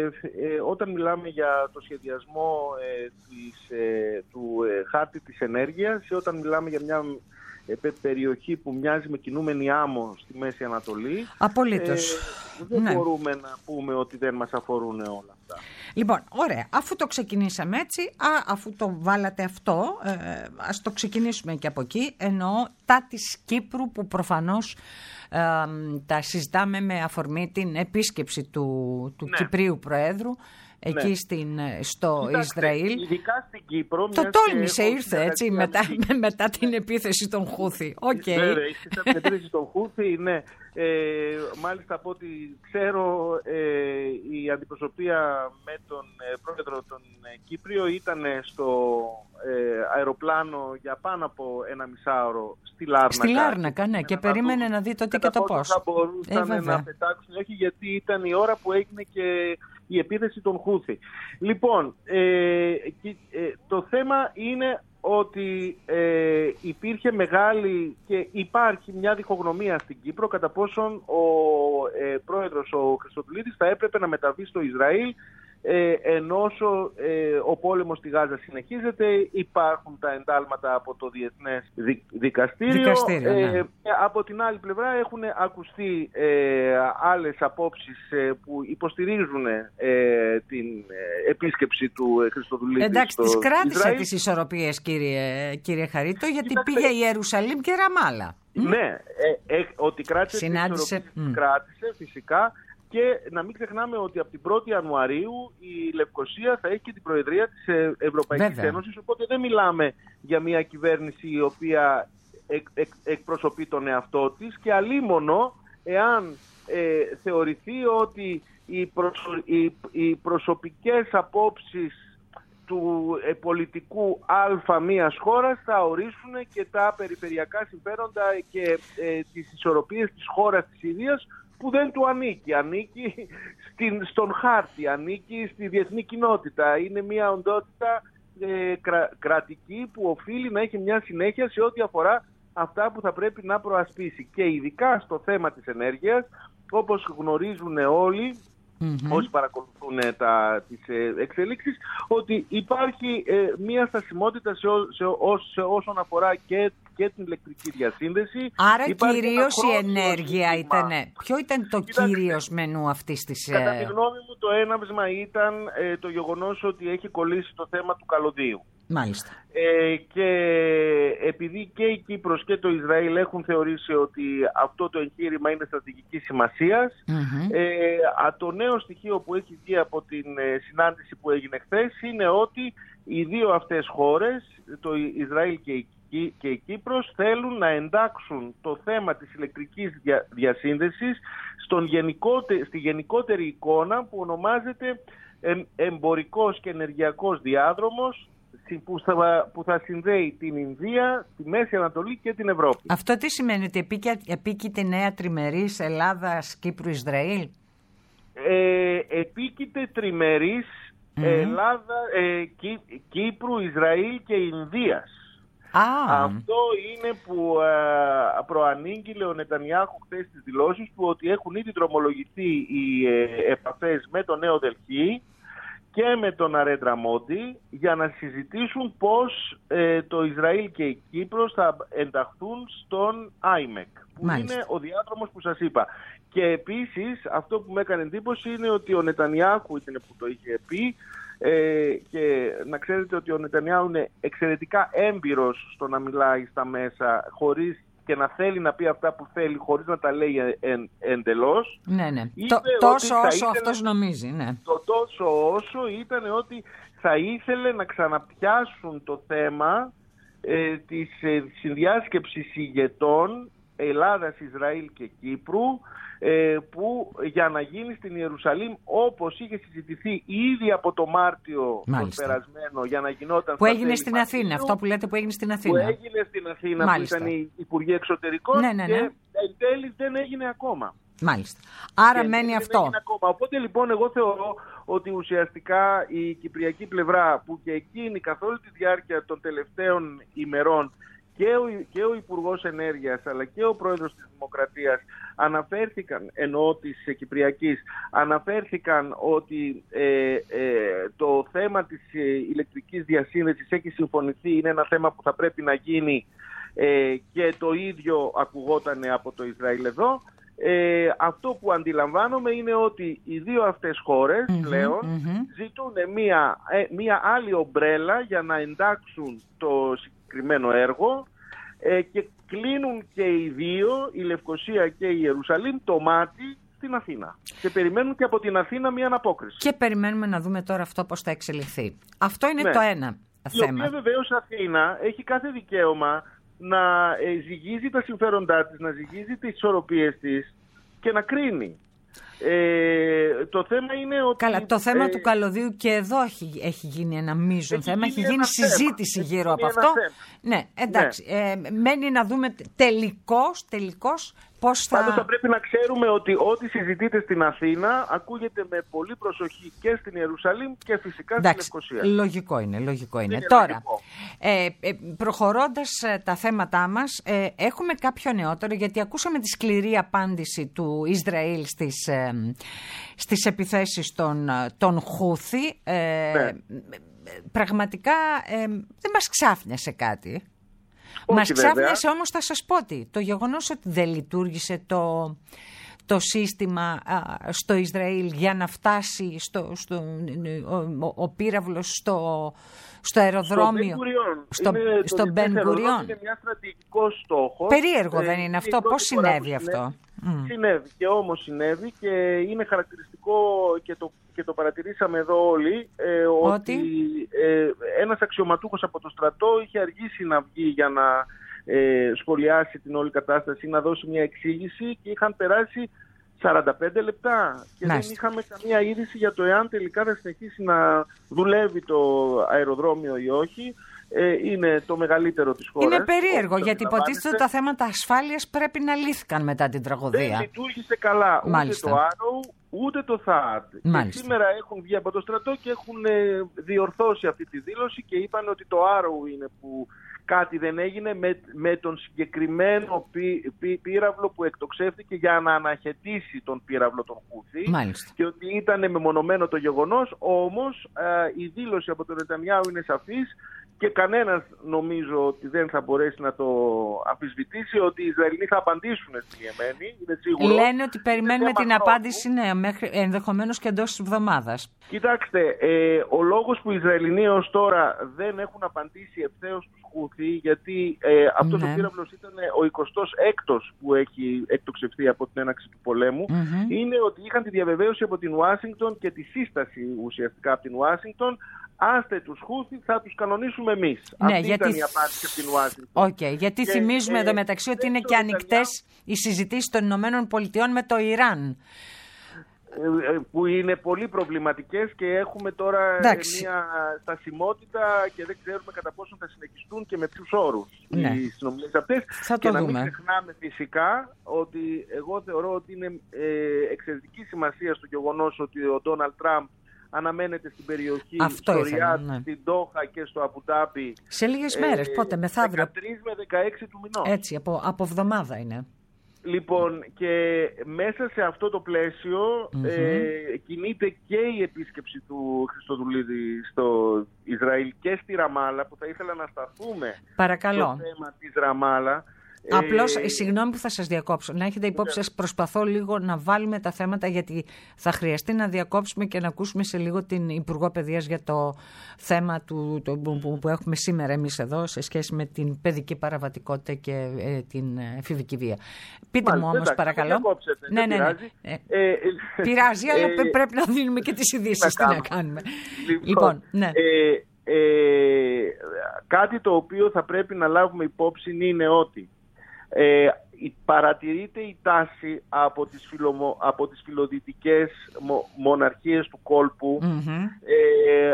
ε, όταν μιλάμε για το σχεδιασμό ε, της, ε, του ε, χάρτη της ενέργειας, ή όταν μιλάμε για μια ε, περιοχή που μοιάζει με κινούμενη άμμο στη Μέση Ανατολή, απολύτως. Ε, δεν ναι. μπορούμε να πούμε ότι δεν μας αφορούν όλα αυτά. Λοιπόν, ωραία, αφού το ξεκινήσαμε έτσι, α, αφού το βάλατε αυτό, ε, ας το ξεκινήσουμε και από εκεί. Εννοώ τα της Κύπρου, που προφανώς ε, τα συζητάμε με αφορμή την επίσκεψη του, του ναι. Κυπρίου Προέδρου εκεί ναι. στην, στο Κοιτάξτε, Ισραήλ. Ειδικά στην Κύπρο. Το τόλμησε, ήρθε έτσι μετά, μετά την επίθεση των Χούθη. Okay. Βέβαια, ήρθε την επίθεση των Χούθη, ναι. Ε, μάλιστα από ό,τι ξέρω, ε, η αντιπροσωπεία με τον ε, πρόεδρο τον ε, Κύπριο ήταν στο ε, αεροπλάνο για πάνω από ένα μισάωρο στη Λάρνακα. Στη Λάρνακα, ναι, και περίμενε να, να δει το τι και το πώς. Θα μπορούσαν ε, να πετάξουν, όχι, γιατί ήταν η ώρα που έγινε και η επίθεση των Χούθη. Λοιπόν, ε, και, ε, το θέμα είναι ότι ε, υπήρχε μεγάλη και υπάρχει μια διχογνωμία στην Κύπρο κατά πόσον ο ε, πρόεδρος ο Χριστοδουλίδης θα έπρεπε να μεταβεί στο Ισραήλ, ε, ενώ ε, ο πόλεμος στη Γάζα συνεχίζεται. Υπάρχουν τα εντάλματα από το Διεθνές Δικαστήριο. Δικαστήριο ναι. ε, από την άλλη πλευρά έχουν ακουστεί ε, άλλες απόψεις ε, που υποστηρίζουν ε, την ε, επίσκεψη του Χριστοδουλίδη. Εντάξει, στο τις κράτησε Ισραήλ. τις ισορροπίες, κύριε, κύριε Χαρίτο, γιατί Κοιτάξτε, πήγε η Ιερουσαλήμ και Ραμάλα. Ναι, ε, ε, ότι κράτησε Συνάντησε. τις ισορροπίες, mm. κράτησε φυσικά. και να μην ξεχνάμε ότι από την πρώτη Ιανουαρίου η Λευκοσία θα έχει και την Προεδρία της Ευρωπαϊκής Βέβαια. Ένωσης, οπότε δεν μιλάμε για μια κυβέρνηση η οποία εκ, εκ, εκπροσωπεί τον εαυτό της, και αλίμονο εάν ε, θεωρηθεί ότι οι, προσω, οι, οι προσωπικές απόψεις του ε, πολιτικού α μιας χώρας θα ορίσουν και τα περιφερειακά συμφέροντα και ε, τις ισορροπίες της χώρας της ίδιας, που δεν του ανήκει. Ανήκει στην, στον χάρτη, ανήκει στη διεθνή κοινότητα. Είναι μια οντότητα ε, κρα, κρατική που οφείλει να έχει μια συνέχεια σε ό,τι αφορά αυτά που θα πρέπει να προασπίσει. Και ειδικά στο θέμα της ενέργειας, όπως γνωρίζουν όλοι, Mm-hmm. όσοι παρακολουθούν τα, τις ε, εξελίξεις, ότι υπάρχει ε, μία στασιμότητα σε, ό, σε, ό, σε όσον αφορά και, και την ηλεκτρική διασύνδεση. Άρα κυρίως η ενέργεια ήταν. Ποιο ήταν το ήταν, κυρίως μενού αυτής της... Κατά τη γνώμη μου το έναυσμα ήταν ε, το γεγονός ότι έχει κολλήσει το θέμα του καλωδίου. Μάλιστα. Ε, και επειδή και η Κύπρος και το Ισραήλ έχουν θεωρήσει ότι αυτό το εγχείρημα είναι στρατηγικής σημασίας, mm-hmm. ε, το νέο στοιχείο που έχει βγει από την ε, συνάντηση που έγινε χθες είναι ότι οι δύο αυτές χώρες, το Ισραήλ και η, και η Κύπρος, θέλουν να εντάξουν το θέμα της ηλεκτρικής δια, διασύνδεσης στον γενικότε, στη γενικότερη εικόνα που ονομάζεται ε, εμπορικός και ενεργειακός διάδρομος, Που θα, που θα συνδέει την Ινδία, τη Μέση Ανατολή και την Ευρώπη. Αυτό τι σημαίνει, ότι επίκειται νέα τριμερής Ελλάδας, Κύπρου, Ισραήλ? Ε, επίκειται τριμερής mm. Ελλάδα, ε, Κύ, Κύπρου, Ισραήλ και Ινδίας. Ah. Αυτό είναι που ε, προανήγγειλε ο Νετανιάχου χθες στις δηλώσεις του, ότι έχουν ήδη δρομολογηθεί οι ε, επαφές με το Νέο Δελχή και με τον Αρέντρα Μόντι για να συζητήσουν πώς ε, το Ισραήλ και η Κύπρος θα ενταχθούν στον άιμεκ, που Μάλιστα. είναι ο διάδρομος που σας είπα. Και επίσης αυτό που με έκανε εντύπωση είναι ότι ο Νετανιάχου ήταν που το είχε πει, ε, και να ξέρετε ότι ο Νετανιάχου είναι εξαιρετικά έμπειρος στο να μιλάει στα μέσα χωρίς και να θέλει να πει αυτά που θέλει χωρίς να τα λέει εν, εντελώς. Ναι, ναι. Το, τόσο όσο ήθελε, αυτός νομίζει. Ναι. Το τόσο όσο ήταν ότι θα ήθελε να ξαναπιάσουν το θέμα ε, της ε, συνδιάσκεψης ηγετών Ελλάδας, Ισραήλ και Κύπρου, ε, που για να γίνει στην Ιερουσαλήμ όπως είχε συζητηθεί ήδη από το Μάρτιο τον περασμένο, για να γινόταν που έγινε στην Μαρτίου, Αθήνα, αυτό που λέτε που έγινε στην Αθήνα. Που έγινε στην Αθήνα, Μάλιστα. που ήταν οι Υπουργοί Εξωτερικών, ναι, ναι, ναι. και εν τέλει δεν έγινε ακόμα. Μάλιστα. Άρα και μένει αυτό. Οπότε λοιπόν εγώ θεωρώ ότι ουσιαστικά η κυπριακή πλευρά, που και εκείνη καθ' όλη τη διάρκεια των τελευταίων ημερών και ο, και ο Υπουργός Ενέργειας αλλά και ο Πρόεδρος της Δημοκρατίας αναφέρθηκαν, εννοώ της Κυπριακής, αναφέρθηκαν ότι ε, ε, το θέμα της ε, ηλεκτρικής διασύνδεσης έχει συμφωνηθεί, είναι ένα θέμα που θα πρέπει να γίνει, ε, και το ίδιο ακουγόταν από το Ισραήλ εδώ. Ε, αυτό που αντιλαμβάνομαι είναι ότι οι δύο αυτές χώρες mm-hmm, πλέον mm-hmm. ζητούν μία, ε, μία άλλη ομπρέλα για να εντάξουν το συγκεκριμένο έργο, ε, και κλείνουν και οι δύο, η Λευκοσία και η Ιερουσαλήμ, το μάτι στην Αθήνα. Και περιμένουν και από την Αθήνα μία αναπόκριση. Και περιμένουμε να δούμε τώρα αυτό πώς θα εξελιχθεί. Αυτό είναι ναι. το ένα η θέμα. Η οποία βεβαίως Αθήνα έχει κάθε δικαίωμα να ε, ζυγίζει τα συμφέροντά της, να ζυγίζει τις ισορροπίες της και να κρίνει. Ε, το θέμα είναι ότι... Καλά, το θέμα ε, του καλωδίου και εδώ έχει, έχει γίνει ένα μείζον θέμα, έχει γίνει συζήτηση θέμα. γύρω έχει από αυτό. Θέμα. Ναι, εντάξει. Ναι. Ε, μένει να δούμε τελικώς, τελικώς πώς θα... Πάντως θα πρέπει να ξέρουμε ότι ό,τι συζητείτε στην Αθήνα ακούγεται με πολύ προσοχή και στην Ιερουσαλήμ και φυσικά εντάξει, στην Λευκοσία. Λογικό είναι, λογικό είναι. είναι Τώρα, λογικό. Ε, ε, προχωρώντας τα θέματά μας, ε, έχουμε κάποιο νεότερο, γιατί ακούσαμε τη σκληρή απάντηση του Ισραήλ στις, ε, στις επιθέσεις των, των Χούθη. Ε, ναι. Πραγματικά ε, δεν μας ξάφνιασε κάτι. Όχι, μας ξάφνιασε όμως, θα σας πω τι, το γεγονός ότι δεν λειτουργήσε το, το σύστημα στο Ισραήλ για να φτάσει στο, στο, ο, ο, ο πύραυλος στο, στο αεροδρόμιο. Στο, στο Μπεν Γκουριόν. Είναι μια στρατηγικό στόχο. Περίεργο δεν είναι αυτό? Πώς συνέβη αυτό? Συνέβη, mm. συνέβη και όμως συνέβη και είναι χαρακτηριστικό και το, και το παρατηρήσαμε εδώ όλοι ε, ότι, ότι ε, ένας αξιωματούχος από το στρατό είχε αργήσει να βγει για να ε, σχολιάσει την όλη κατάσταση, να δώσει μια εξήγηση και είχαν περάσει σαράντα πέντε λεπτά και Μάλιστα. δεν είχαμε καμία είδηση για το εάν τελικά θα συνεχίσει να δουλεύει το αεροδρόμιο ή όχι. Ε, είναι το μεγαλύτερο της χώρας. Είναι περίεργο γιατί υποτίθεται ότι τα θέματα ασφάλειας πρέπει να λύθηκαν μετά την τραγωδία. Δεν λειτουργήσε καλά Μάλιστα. ούτε το Arrow ούτε το θάτ. Και σήμερα έχουν βγει από το στρατό και έχουν διορθώσει αυτή τη δήλωση και είπαν ότι το Arrow είναι που κάτι δεν έγινε με, με τον συγκεκριμένο πύ, πύ, πύραυλο που εκτοξεύτηκε για να αναχαιτήσει τον πύραυλο των Χούθη. Μάλιστα. Και ότι ήταν μεμονωμένο το γεγονός, όμως α, η δήλωση από τον Νετανιάου είναι σαφής και κανένας νομίζω ότι δεν θα μπορέσει να το αμφισβητήσει ότι οι Ισραηλοί θα απαντήσουν στην Ιεμένη. Είναι σίγουρο. Λένε ότι περιμένουμε την απάντηση, ναι, μέχρι, ενδεχομένως και εντός της εβδομάδας. Κοιτάξτε, ε, ο λόγος που οι Ισραηλινοί ως τώρα δεν έχουν απαντήσει ευθέως τους Χούθη, γιατί ε, αυτός ναι. ο πύραυλος ήταν ο εικοστός έκτος που έχει εκτοξευθεί από την έναρξη του πολέμου, mm-hmm. είναι ότι είχαν τη διαβεβαίωση από την Ουάσιγκτον και τη σύσταση ουσιαστικά από την Ουάσιγκτον. Άστε τους Χούθη, θα τους κανονίσουμε εμείς. Ναι, Αυτή γιατί... ήταν η απάντηση από την Ουάσιγκτον. Okay, γιατί και, θυμίζουμε ε, εδώ μεταξύ ότι είναι και ανοιχτές οι συζητήσεις των Ηνωμένων Πολιτειών με το Ιράν. Που είναι πολύ προβληματικές και έχουμε τώρα Εντάξει. μια στασιμότητα και δεν ξέρουμε κατά πόσο θα συνεχιστούν και με ποιους όρους ναι. οι συνομιλίες αυτές. Θα και το να δούμε. μην ξεχνάμε φυσικά ότι εγώ θεωρώ ότι είναι εξαιρετική σημασία στο γεγονός ότι ο Ντόναλντ Τραμπ αναμένεται στην περιοχή, Αυτό στο ήθελα, Ριάντ, ναι. στην Ντόχα και στο Αμπουντάμπι. Σε λίγες ε, μέρες, πότε, μεθαύριο. δεκατρείς με δεκαέξι του μηνός. Έτσι, από, από εβδομάδα είναι. Λοιπόν, και μέσα σε αυτό το πλαίσιο mm-hmm. ε, κινείται και η επίσκεψη του Χριστοδουλίδη στο Ισραήλ και στη Ραμάλα, που θα ήθελα να σταθούμε Παρακαλώ. στο θέμα της Ραμάλα. Απλώς, ε, συγγνώμη που θα σας διακόψω, να έχετε υπόψη σας, προσπαθώ λίγο να βάλουμε τα θέματα γιατί θα χρειαστεί να διακόψουμε και να ακούσουμε σε λίγο την Υπουργό Παιδείας για το θέμα του, το, που, που έχουμε σήμερα εμείς εδώ σε σχέση με την παιδική παραβατικότητα και ε, την εφηβική βία. Πείτε Μάλιστα, μου όμως παρακαλώ. Ναι, ναι, ναι. Ε, ε, πειράζει, αλλά ε, πρέπει να δίνουμε και τις ειδήσεις. Τι να κάνουμε. Λοιπόν, λοιπόν ναι. ε, ε, κάτι το οποίο θα πρέπει να λάβουμε υπόψη είναι ότι Ε, παρατηρείται η τάση από τις, φιλομο, από τις φιλοδυτικές μο, μοναρχίες του κόλπου mm-hmm. ε,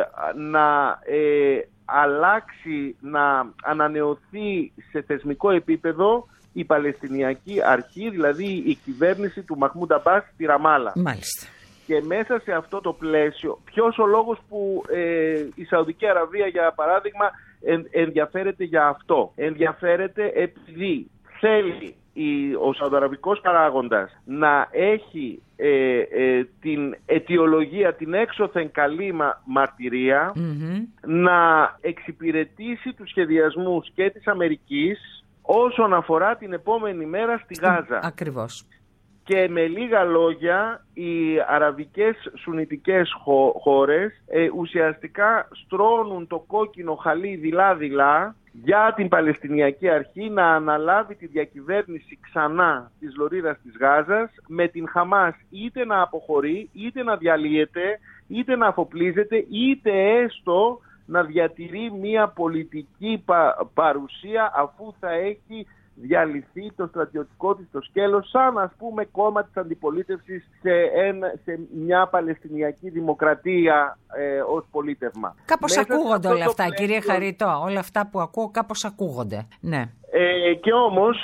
να ε, αλλάξει, να ανανεωθεί σε θεσμικό επίπεδο η Παλαιστινιακή Αρχή, δηλαδή η κυβέρνηση του Μαχμούντ Αμπάς στη Ραμάλα. Μάλιστα. Και μέσα σε αυτό το πλαίσιο, ποιος ο λόγος που ε, η Σαουδική Αραβία, για παράδειγμα, εν, ενδιαφέρεται για αυτό? Ενδιαφέρεται επειδή θέλει ο σαουδαραβικός παράγοντας να έχει ε, ε, την αιτιολογία, την έξωθεν καλή μα, μαρτυρία, mm-hmm. να εξυπηρετήσει τους σχεδιασμούς και της Αμερικής όσον αφορά την επόμενη μέρα στη Γάζα. Ακριβώς. Και με λίγα λόγια, οι αραβικές σουνιτικές χώρες ε, ουσιαστικά στρώνουν το κόκκινο χαλί δειλά-δειλά για την Παλαιστινιακή Αρχή να αναλάβει τη διακυβέρνηση ξανά της λωρίδας της Γάζας, με την Χαμάς είτε να αποχωρεί, είτε να διαλύεται, είτε να αφοπλίζεται, είτε έστω να διατηρεί μια πολιτική πα- παρουσία αφού θα έχει διαλυθεί το στρατιωτικό της το σκέλος, σαν ας πούμε κόμμα της αντιπολίτευσης σε, ένα, σε μια Παλαιστινιακή δημοκρατία ε, ως πολίτευμα. Κάπως Μέσα ακούγονται όλα αυτά, πλαίσιο... κύριε Χαριτώ, όλα αυτά που ακούω κάπως ακούγονται. Ναι. Ε, και όμως,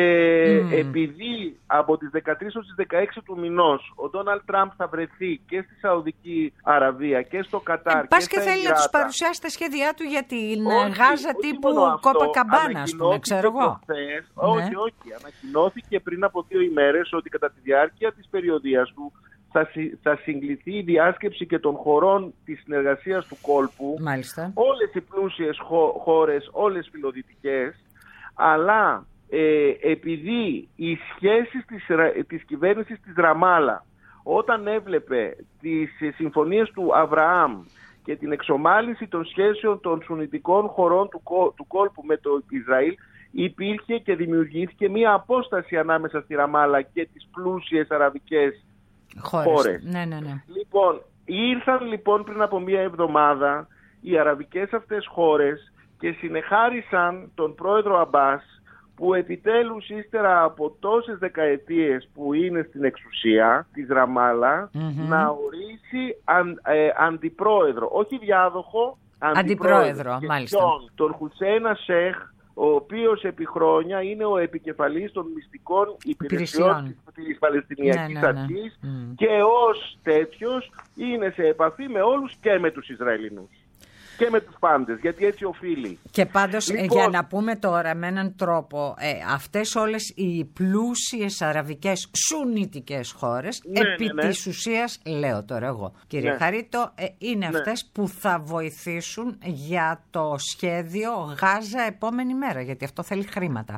ε, mm. επειδή από τις δεκατρείς ως τις δεκαέξι του μηνός ο Ντόναλντ Τραμπ θα βρεθεί και στη Σαουδική Αραβία και στο Κατάρ ε, πας και, και θέλει Ιμυράτα, να τους παρουσιάσει τα σχέδιά του για την όχι, Γάζα όχι τύπου Κόπα Καμπάνα, ας πούμε, ξέρω εγώ. Χθες, όχι, ναι. όχι. Ανακοινώθηκε πριν από δύο ημέρες ότι κατά τη διάρκεια της περιοδίας του θα, θα συγκληθεί η διάσκεψη και των χωρών της συνεργασίας του κόλπου. Μάλιστα. Όλες οι πλούσιες χώρες, όλες φιλοδυτικές, αλλά ε, επειδή οι σχέσεις της, της κυβέρνησης της Ραμάλα, όταν έβλεπε τις συμφωνίες του Αβραάμ και την εξομάλυνση των σχέσεων των σουνιτικών χωρών του, του κόλπου με το Ισραήλ, υπήρχε και δημιουργήθηκε μία απόσταση ανάμεσα στη Ραμάλα και τις πλούσιες αραβικές χώρες. χώρες. Ναι, ναι, ναι. Λοιπόν, ήρθαν λοιπόν πριν από μία εβδομάδα οι αραβικές αυτές χώρες και συνεχάρισαν τον πρόεδρο Αμπάς, που επιτέλους ύστερα από τόσες δεκαετίες που είναι στην εξουσία της Ραμάλα, mm-hmm. να ορίσει αν, ε, αντιπρόεδρο, όχι διάδοχο, αντιπρόεδρο, αντιπρόεδρο μάλιστα. Τον, τον Χουσένα Σέχ, ο οποίος επί χρόνια είναι ο επικεφαλής των μυστικών υπηρεσιών της Παλαιστινιακής ναι, ναι, ναι. Αρχής mm. και ως τέτοιος είναι σε επαφή με όλους και με τους Ισραηλινούς. Και με τους πάντες, γιατί έτσι οφείλει. Και πάντως, λοιπόν, για να πούμε τώρα με έναν τρόπο, ε, αυτές όλες οι πλούσιες αραβικές σουνιτικές χώρες, ναι, επί ναι, ναι. της ουσίας, λέω τώρα εγώ, κύριε ναι. Χαρίτο, ε, είναι ναι. αυτές που θα βοηθήσουν για το σχέδιο Γάζα επόμενη μέρα, γιατί αυτό θέλει χρήματα.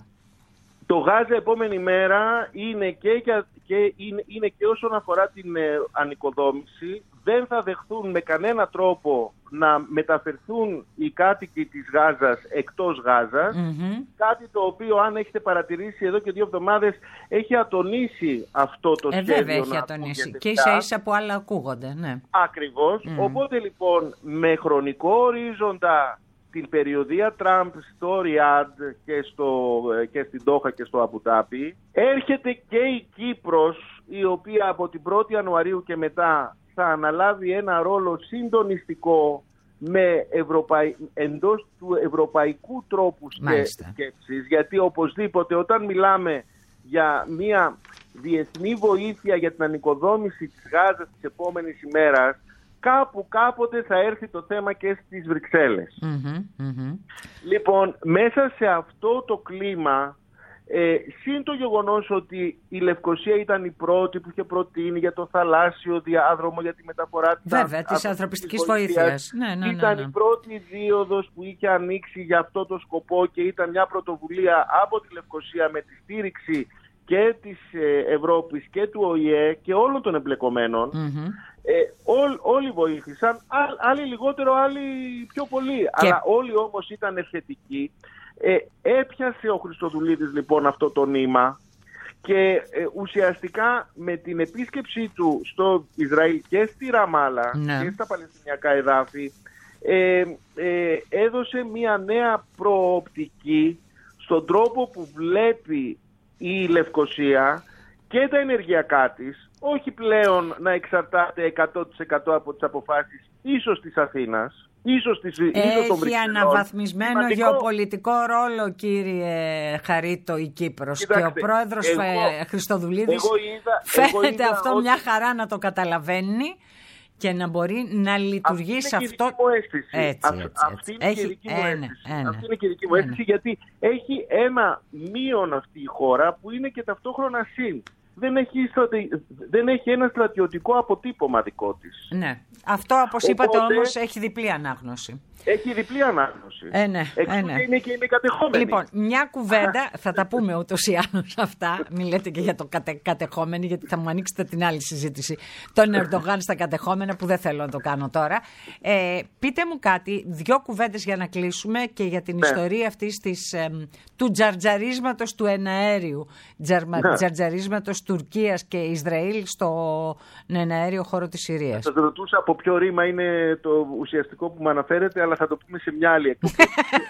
Το Γάζα επόμενη μέρα είναι και, και, είναι, είναι και όσον αφορά την ε, ανοικοδόμηση. Δεν θα δεχθούν με κανένα τρόπο να μεταφερθούν οι κάτοικοι της Γάζας εκτός Γάζας. Mm-hmm. Κάτι το οποίο, αν έχετε παρατηρήσει εδώ και δύο εβδομάδες, έχει ατονίσει αυτό το ε, σχέδιο. Βέβαια έχει ατονίσει. Και ίσα ίσα που άλλα ακούγονται. Ναι. Ακριβώς. Mm. Οπότε λοιπόν με χρονικό ορίζοντα την περιοδία Τραμπ στο Ριάντ και, στο, και στην Ντόχα και στο Αμπου-Ντάμπι, έρχεται και η Κύπρος, η οποία από την πρώτη Ιανουαρίου και μετά θα αναλάβει ένα ρόλο συντονιστικό με Ευρωπαϊ... εντός του ευρωπαϊκού τρόπου σκέψης, γιατί οπωσδήποτε όταν μιλάμε για μια διεθνή βοήθεια για την ανοικοδόμηση της Γάζας της επόμενης ημέρας, κάπου κάποτε θα έρθει το θέμα και στις Βρυξέλλες. Mm-hmm, mm-hmm. Λοιπόν, μέσα σε αυτό το κλίμα, ε, συν το γεγονός ότι η Λευκοσία ήταν η πρώτη που είχε προτείνει για το θαλάσσιο διάδρομο, για τη μεταφορά της, Βέβαια, της ανθρωπιστικής βοήθειας. Ναι, ναι, ναι, ναι. Ήταν η πρώτη δίωδος που είχε ανοίξει για αυτό το σκοπό και ήταν μια πρωτοβουλία από τη Λευκοσία με τη στήριξη και της Ευρώπης και του Ο Η Ε και όλων των εμπλεκομένων. Mm-hmm. Ε, ό, όλοι βοήθησαν, α, άλλοι λιγότερο, άλλοι πιο πολύ. Και... Αλλά όλοι όμως ήταν θετικοί. Ε, έπιασε ο Χριστοδουλίδης λοιπόν αυτό το νήμα και ε, ουσιαστικά με την επίσκεψή του στο Ισραήλ και στη Ραμάλα ναι. και στα Παλαιστινιακά εδάφη ε, ε, έδωσε μια νέα προοπτική στον τρόπο που βλέπει η Λευκοσία και τα ενεργειακά της, όχι πλέον να εξαρτάται εκατό τοις εκατό από τις αποφάσεις ίσως της Αθήνας, ίσως της Έχει αναβαθμισμένο σημαντικό... γεωπολιτικό ρόλο, κύριε Χαρίτο, η Κύπρος. Κοιτάξτε, και ο πρόεδρος εγώ, Χριστοδουλίδης εγώ είδα, φαίνεται εγώ είδα αυτό ότι... μια χαρά να το καταλαβαίνει και να μπορεί να λειτουργήσει αυτό. Αυτή είναι και η δική μου αίσθηση. Έτσι, έτσι, έτσι. Αυτή είναι και η δική μου αίσθηση. Αυτή είναι και η δική μου αίσθηση γιατί έχει ένα μείον αυτή η χώρα που είναι και ταυτόχρονα συν. Δεν έχει, στρατη... δεν έχει ένα στρατιωτικό αποτύπωμα δικό της. Ναι. Αυτό, όπως Οπότε... είπατε όμως, έχει διπλή ανάγνωση. Έχει διπλή ανάγνωση. Ε, ναι, ε, ναι. Είναι και είναι κατεχόμενη. Λοιπόν, μια κουβέντα, θα τα πούμε ούτως ή άλλως αυτά. Μην λέτε και για το κατε, κατεχόμενοι, γιατί θα μου ανοίξετε την άλλη συζήτηση. Τον Ερντογάν στα κατεχόμενα, που δεν θέλω να το κάνω τώρα. Ε, πείτε μου κάτι, δυο κουβέντες για να κλείσουμε και για την ναι. ιστορία αυτής της, ε, του τζαρτζαρίσματος του εναέριου. Τζαρμα, ναι. Τζαρτζαρίσματος Τουρκίας και Ισραήλ στο εναέριο χώρο της Συρίας. Θα ρωτούσα από ποιο ρήμα είναι το ουσιαστικό που μου αναφέρετε, αλλά θα το πούμε σε μια άλλη εκπομπή.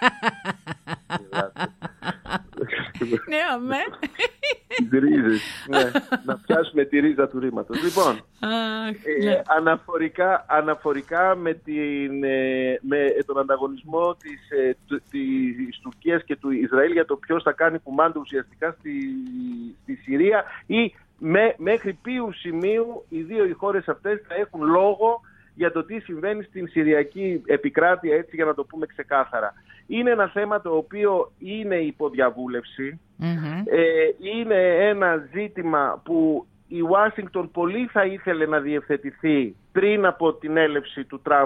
Ναι, αμέ. Τις ρίζες, ναι, να πιάσουμε τη ρίζα του ρήματος. Λοιπόν, ε, αναφορικά, αναφορικά με, την, ε, με τον ανταγωνισμό της, ε, της Τουρκίας και του Ισραήλ για το ποιος θα κάνει κουμάντο ουσιαστικά στη, στη Συρία ή με, μέχρι ποιου σημείου οι δύο οι χώρες αυτές θα έχουν λόγο για το τι συμβαίνει στην Συριακή επικράτεια, έτσι για να το πούμε ξεκάθαρα. Είναι ένα θέμα το οποίο είναι υποδιαβούλευση. Mm-hmm. Ε, είναι ένα ζήτημα που η Ουάσιγκτον πολύ θα ήθελε να διευθετηθεί πριν από την έλευση του Τραμπ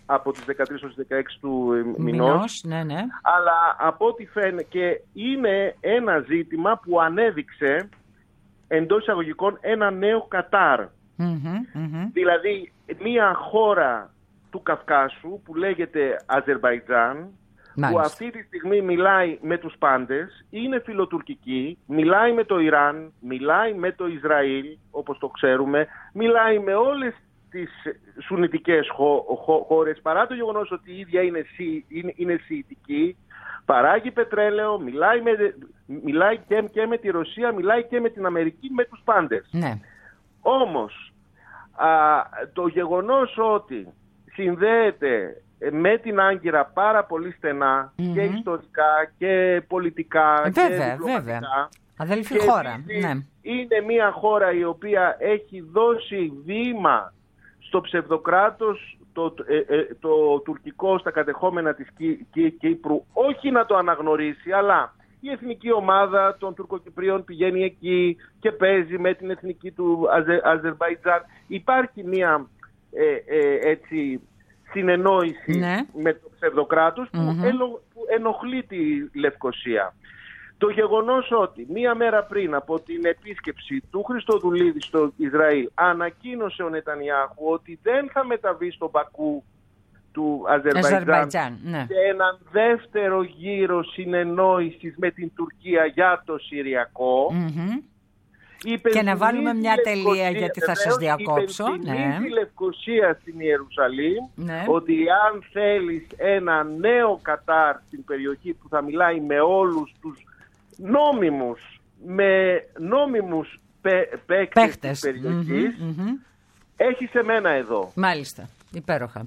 από τις δεκατρείς έως τις δεκαέξι του μηνός. Μηνός, ναι, ναι. Αλλά από ό,τι φαίνεται, και είναι ένα ζήτημα που ανέδειξε εντός εισαγωγικών ένα νέο Κατάρ. Mm-hmm, mm-hmm. Δηλαδή μια χώρα του Καυκάσου που λέγεται Αζερμπαϊτζάν, που αυτή τη στιγμή μιλάει με τους πάντες, είναι φιλοτουρκική, μιλάει με το Ιράν, μιλάει με το Ισραήλ, όπως το ξέρουμε, μιλάει με όλες τις σουνιτικές χω, χω, χώρες, παρά το γεγονός ότι η ίδια είναι, είναι, είναι σιητική, παράγει πετρέλαιο, μιλάει, με, μιλάει και, και με τη Ρωσία, μιλάει και με την Αμερική, με τους πάντες. Ναι. Όμως, α, το γεγονός ότι συνδέεται με την Άγκυρα πάρα πολύ στενά, mm-hmm. και ιστορικά και πολιτικά, βέβαια, και διπλωματικά. Βέβαια. Αδελφή και χώρα. Ναι. Είναι μια χώρα η οποία έχει δώσει βήμα στο ψευδοκράτος το, ε, ε, το τουρκικό στα κατεχόμενα της Κύ, Κύ, Κύπρου, όχι να το αναγνωρίσει, αλλά η εθνική ομάδα των Τουρκοκυπρίων πηγαίνει εκεί και παίζει με την εθνική του Αζε, Αζερμπαϊτζάν. Υπάρχει μια ε, ε, έτσι συνεννόηση, ναι, με το ψευδοκράτος, mm-hmm. που, ελο, που ενοχλεί τη Λευκοσία. Το γεγονός ότι μία μέρα πριν από την επίσκεψη του Χριστοδουλίδη στο Ισραήλ ανακοίνωσε ο Νετανιάχου ότι δεν θα μεταβεί στο Μπακού του Αζερμπαϊτζάν, Αζερμπαϊτζάν ναι. σε έναν δεύτερο γύρο συνεννόησης με την Τουρκία για το Συριακό, mm-hmm. και να βάλουμε μια τελεία, γιατί θα σας διακόψω. Ναι. Η Λευκοσία στην Ιερουσαλήμ, ναι, ότι αν θέλεις ένα νέο Κατάρ στην περιοχή που θα μιλάει με όλους τους νόμιμους, με νόμιμους παίκτες της περιοχής, mm-hmm, mm-hmm. έχει σε μένα εδώ. Μάλιστα, υπέροχα.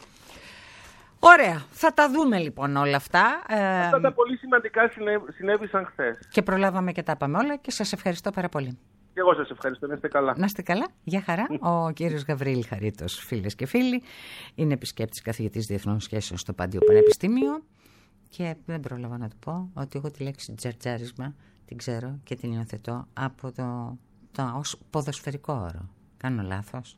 Ωραία, θα τα δούμε λοιπόν όλα αυτά. Αυτά τα πολύ σημαντικά συνέβησαν χθες. Και προλάβαμε και τα είπαμε όλα και σας ευχαριστώ πάρα πολύ. Και εγώ σας ευχαριστώ, να είστε καλά. Να είστε καλά, γεια χαρά. Ο κύριος Γαβρίλη Χαρίτος, φίλες και φίλοι, είναι επισκέπτης καθηγητής διεθνών σχέσεων στο Πάντιο Πανεπιστήμιο και δεν πρόλαβα να του πω ότι εγώ τη λέξη τζαρτζάρισμα την ξέρω και την υιοθετώ από το, το ως ποδοσφαιρικό όρο. Κάνω λάθος?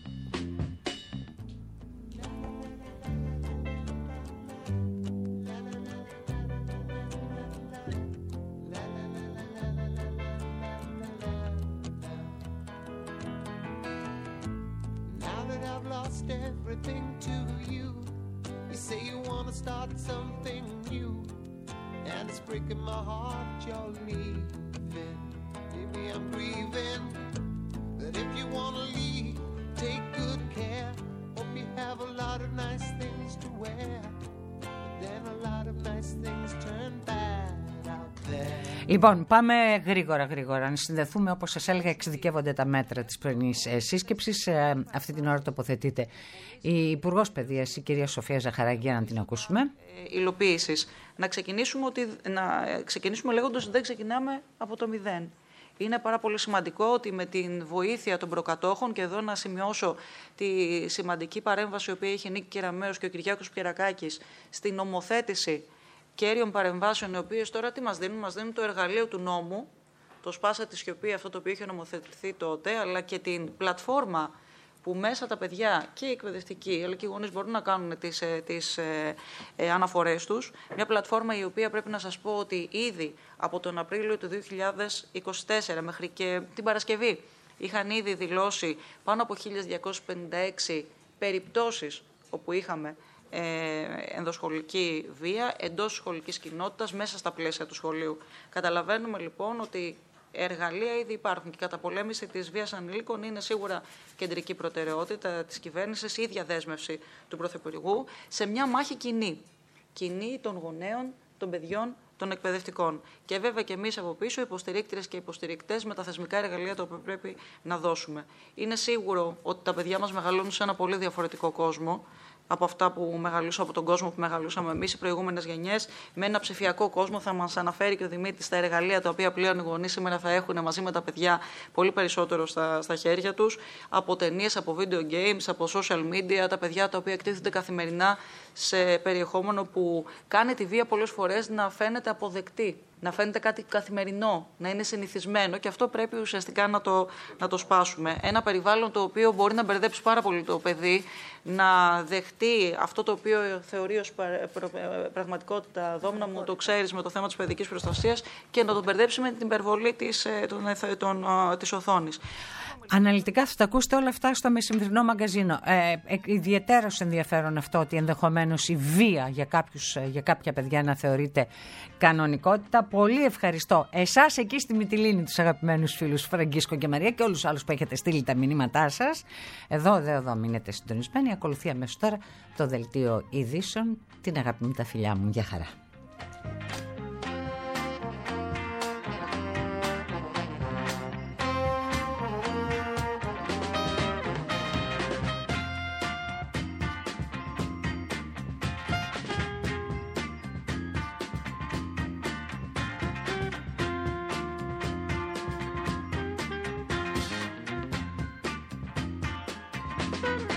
Everything to you. You say you want to start something new, and it's breaking my heart you're leaving. Maybe I'm grieving, but if you want to leave, take good care. Hope you have a lot of nice things to wear, but then a lot of nice things turn bad out there. Λοιπόν, πάμε γρήγορα γρήγορα να συνδεθούμε, όπως σας έλεγα, εξειδικεύονται τα μέτρα της πρωινής ε, σύσκεψης. Ε, αυτή την ώρα τοποθετείται η Υπουργός Παιδείας, η κυρία Σοφία Ζαχαράκη, για να την ακούσουμε. Ε, υλοποίησης. Να ξεκινήσουμε, ότι, να ξεκινήσουμε λέγοντας ότι δεν ξεκινάμε από το μηδέν. Είναι πάρα πολύ σημαντικό ότι με την βοήθεια των προκατόχων, και εδώ να σημειώσω τη σημαντική παρέμβαση η οποία είχε Νίκη Κεραμέως και ο Κυριάκος Πιερακάκης στην νομοθέτηση κέριων παρεμβάσεων, οι οποίες τώρα τι μας δίνουν? Μας δίνουν το εργαλείο του νόμου, το σπάσα τη σιωπή, αυτό το οποίο είχε νομοθετηθεί τότε, αλλά και την πλατφόρμα που μέσα τα παιδιά και οι εκπαιδευτικοί, αλλά και οι γονείς μπορούν να κάνουν τις, τις ε, ε, αναφορές τους. Μια πλατφόρμα η οποία πρέπει να σας πω ότι ήδη από τον Απρίλιο του δύο χιλιάδες είκοσι τέσσερα μέχρι και την Παρασκευή είχαν ήδη δηλώσει πάνω από χίλιες διακόσιες πενήντα έξι περιπτώσεις όπου είχαμε Ε, ενδοσχολική βία εντός σχολικής κοινότητας μέσα στα πλαίσια του σχολείου. Καταλαβαίνουμε λοιπόν ότι εργαλεία ήδη υπάρχουν και η καταπολέμηση της βίας ανηλίκων είναι σίγουρα κεντρική προτεραιότητα της κυβέρνησης, η ίδια δέσμευση του Πρωθυπουργού σε μια μάχη κοινή. Κοινή των γονέων, των παιδιών, των εκπαιδευτικών. Και βέβαια και εμείς από πίσω, υποστηρίκτριες και υποστηρικτές με τα θεσμικά εργαλεία τα οποία πρέπει να δώσουμε. Είναι σίγουρο ότι τα παιδιά μας μεγαλώνουν σε ένα πολύ διαφορετικό κόσμο από αυτά που μεγαλούσαμε, από τον κόσμο που μεγαλούσαμε εμείς οι προηγούμενες γενιές, με ένα ψηφιακό κόσμο. Θα μας αναφέρει και ο Δημήτρης τα εργαλεία τα οποία πλέον οι γονείς σήμερα θα έχουν μαζί με τα παιδιά πολύ περισσότερο στα, στα χέρια τους. Από ταινίες, από video games, από social media, τα παιδιά τα οποία εκτίθενται καθημερινά σε περιεχόμενο που κάνει τη βία πολλές φορές να φαίνεται αποδεκτή να φαίνεται κάτι καθημερινό, να είναι συνηθισμένο και αυτό πρέπει ουσιαστικά να το, να το σπάσουμε. Ένα περιβάλλον το οποίο μπορεί να μπερδέψει πάρα πολύ το παιδί, να δεχτεί αυτό το οποίο θεωρεί ως πραγματικότητα, Δόμνα μου, το ξέρεις, με το θέμα της παιδικής προστασίας και να τον μπερδέψει με την υπερβολή της, των, των, της οθόνης. Αναλυτικά θα τα ακούσετε όλα αυτά στο μεσημβρινό μαγκαζίνο. Ε, ε, ιδιαιτέρως ενδιαφέρον αυτό ότι ενδεχομένως η βία για, κάποιους, για κάποια παιδιά να θεωρείται κανονικότητα. Πολύ ευχαριστώ εσάς εκεί στη Μυτιλήνη, τους αγαπημένους φίλους Φραγκίσκο και Μαρία και όλους τους άλλους που έχετε στείλει τα μηνύματά σας. Εδώ, εδώ, εδώ μείνετε συντονισμένοι. Ακολουθεί αμέσως τώρα το δελτίο ειδήσεων. Την αγάπη μου, τα φιλιά μου. Γεια χαρά. Thank you.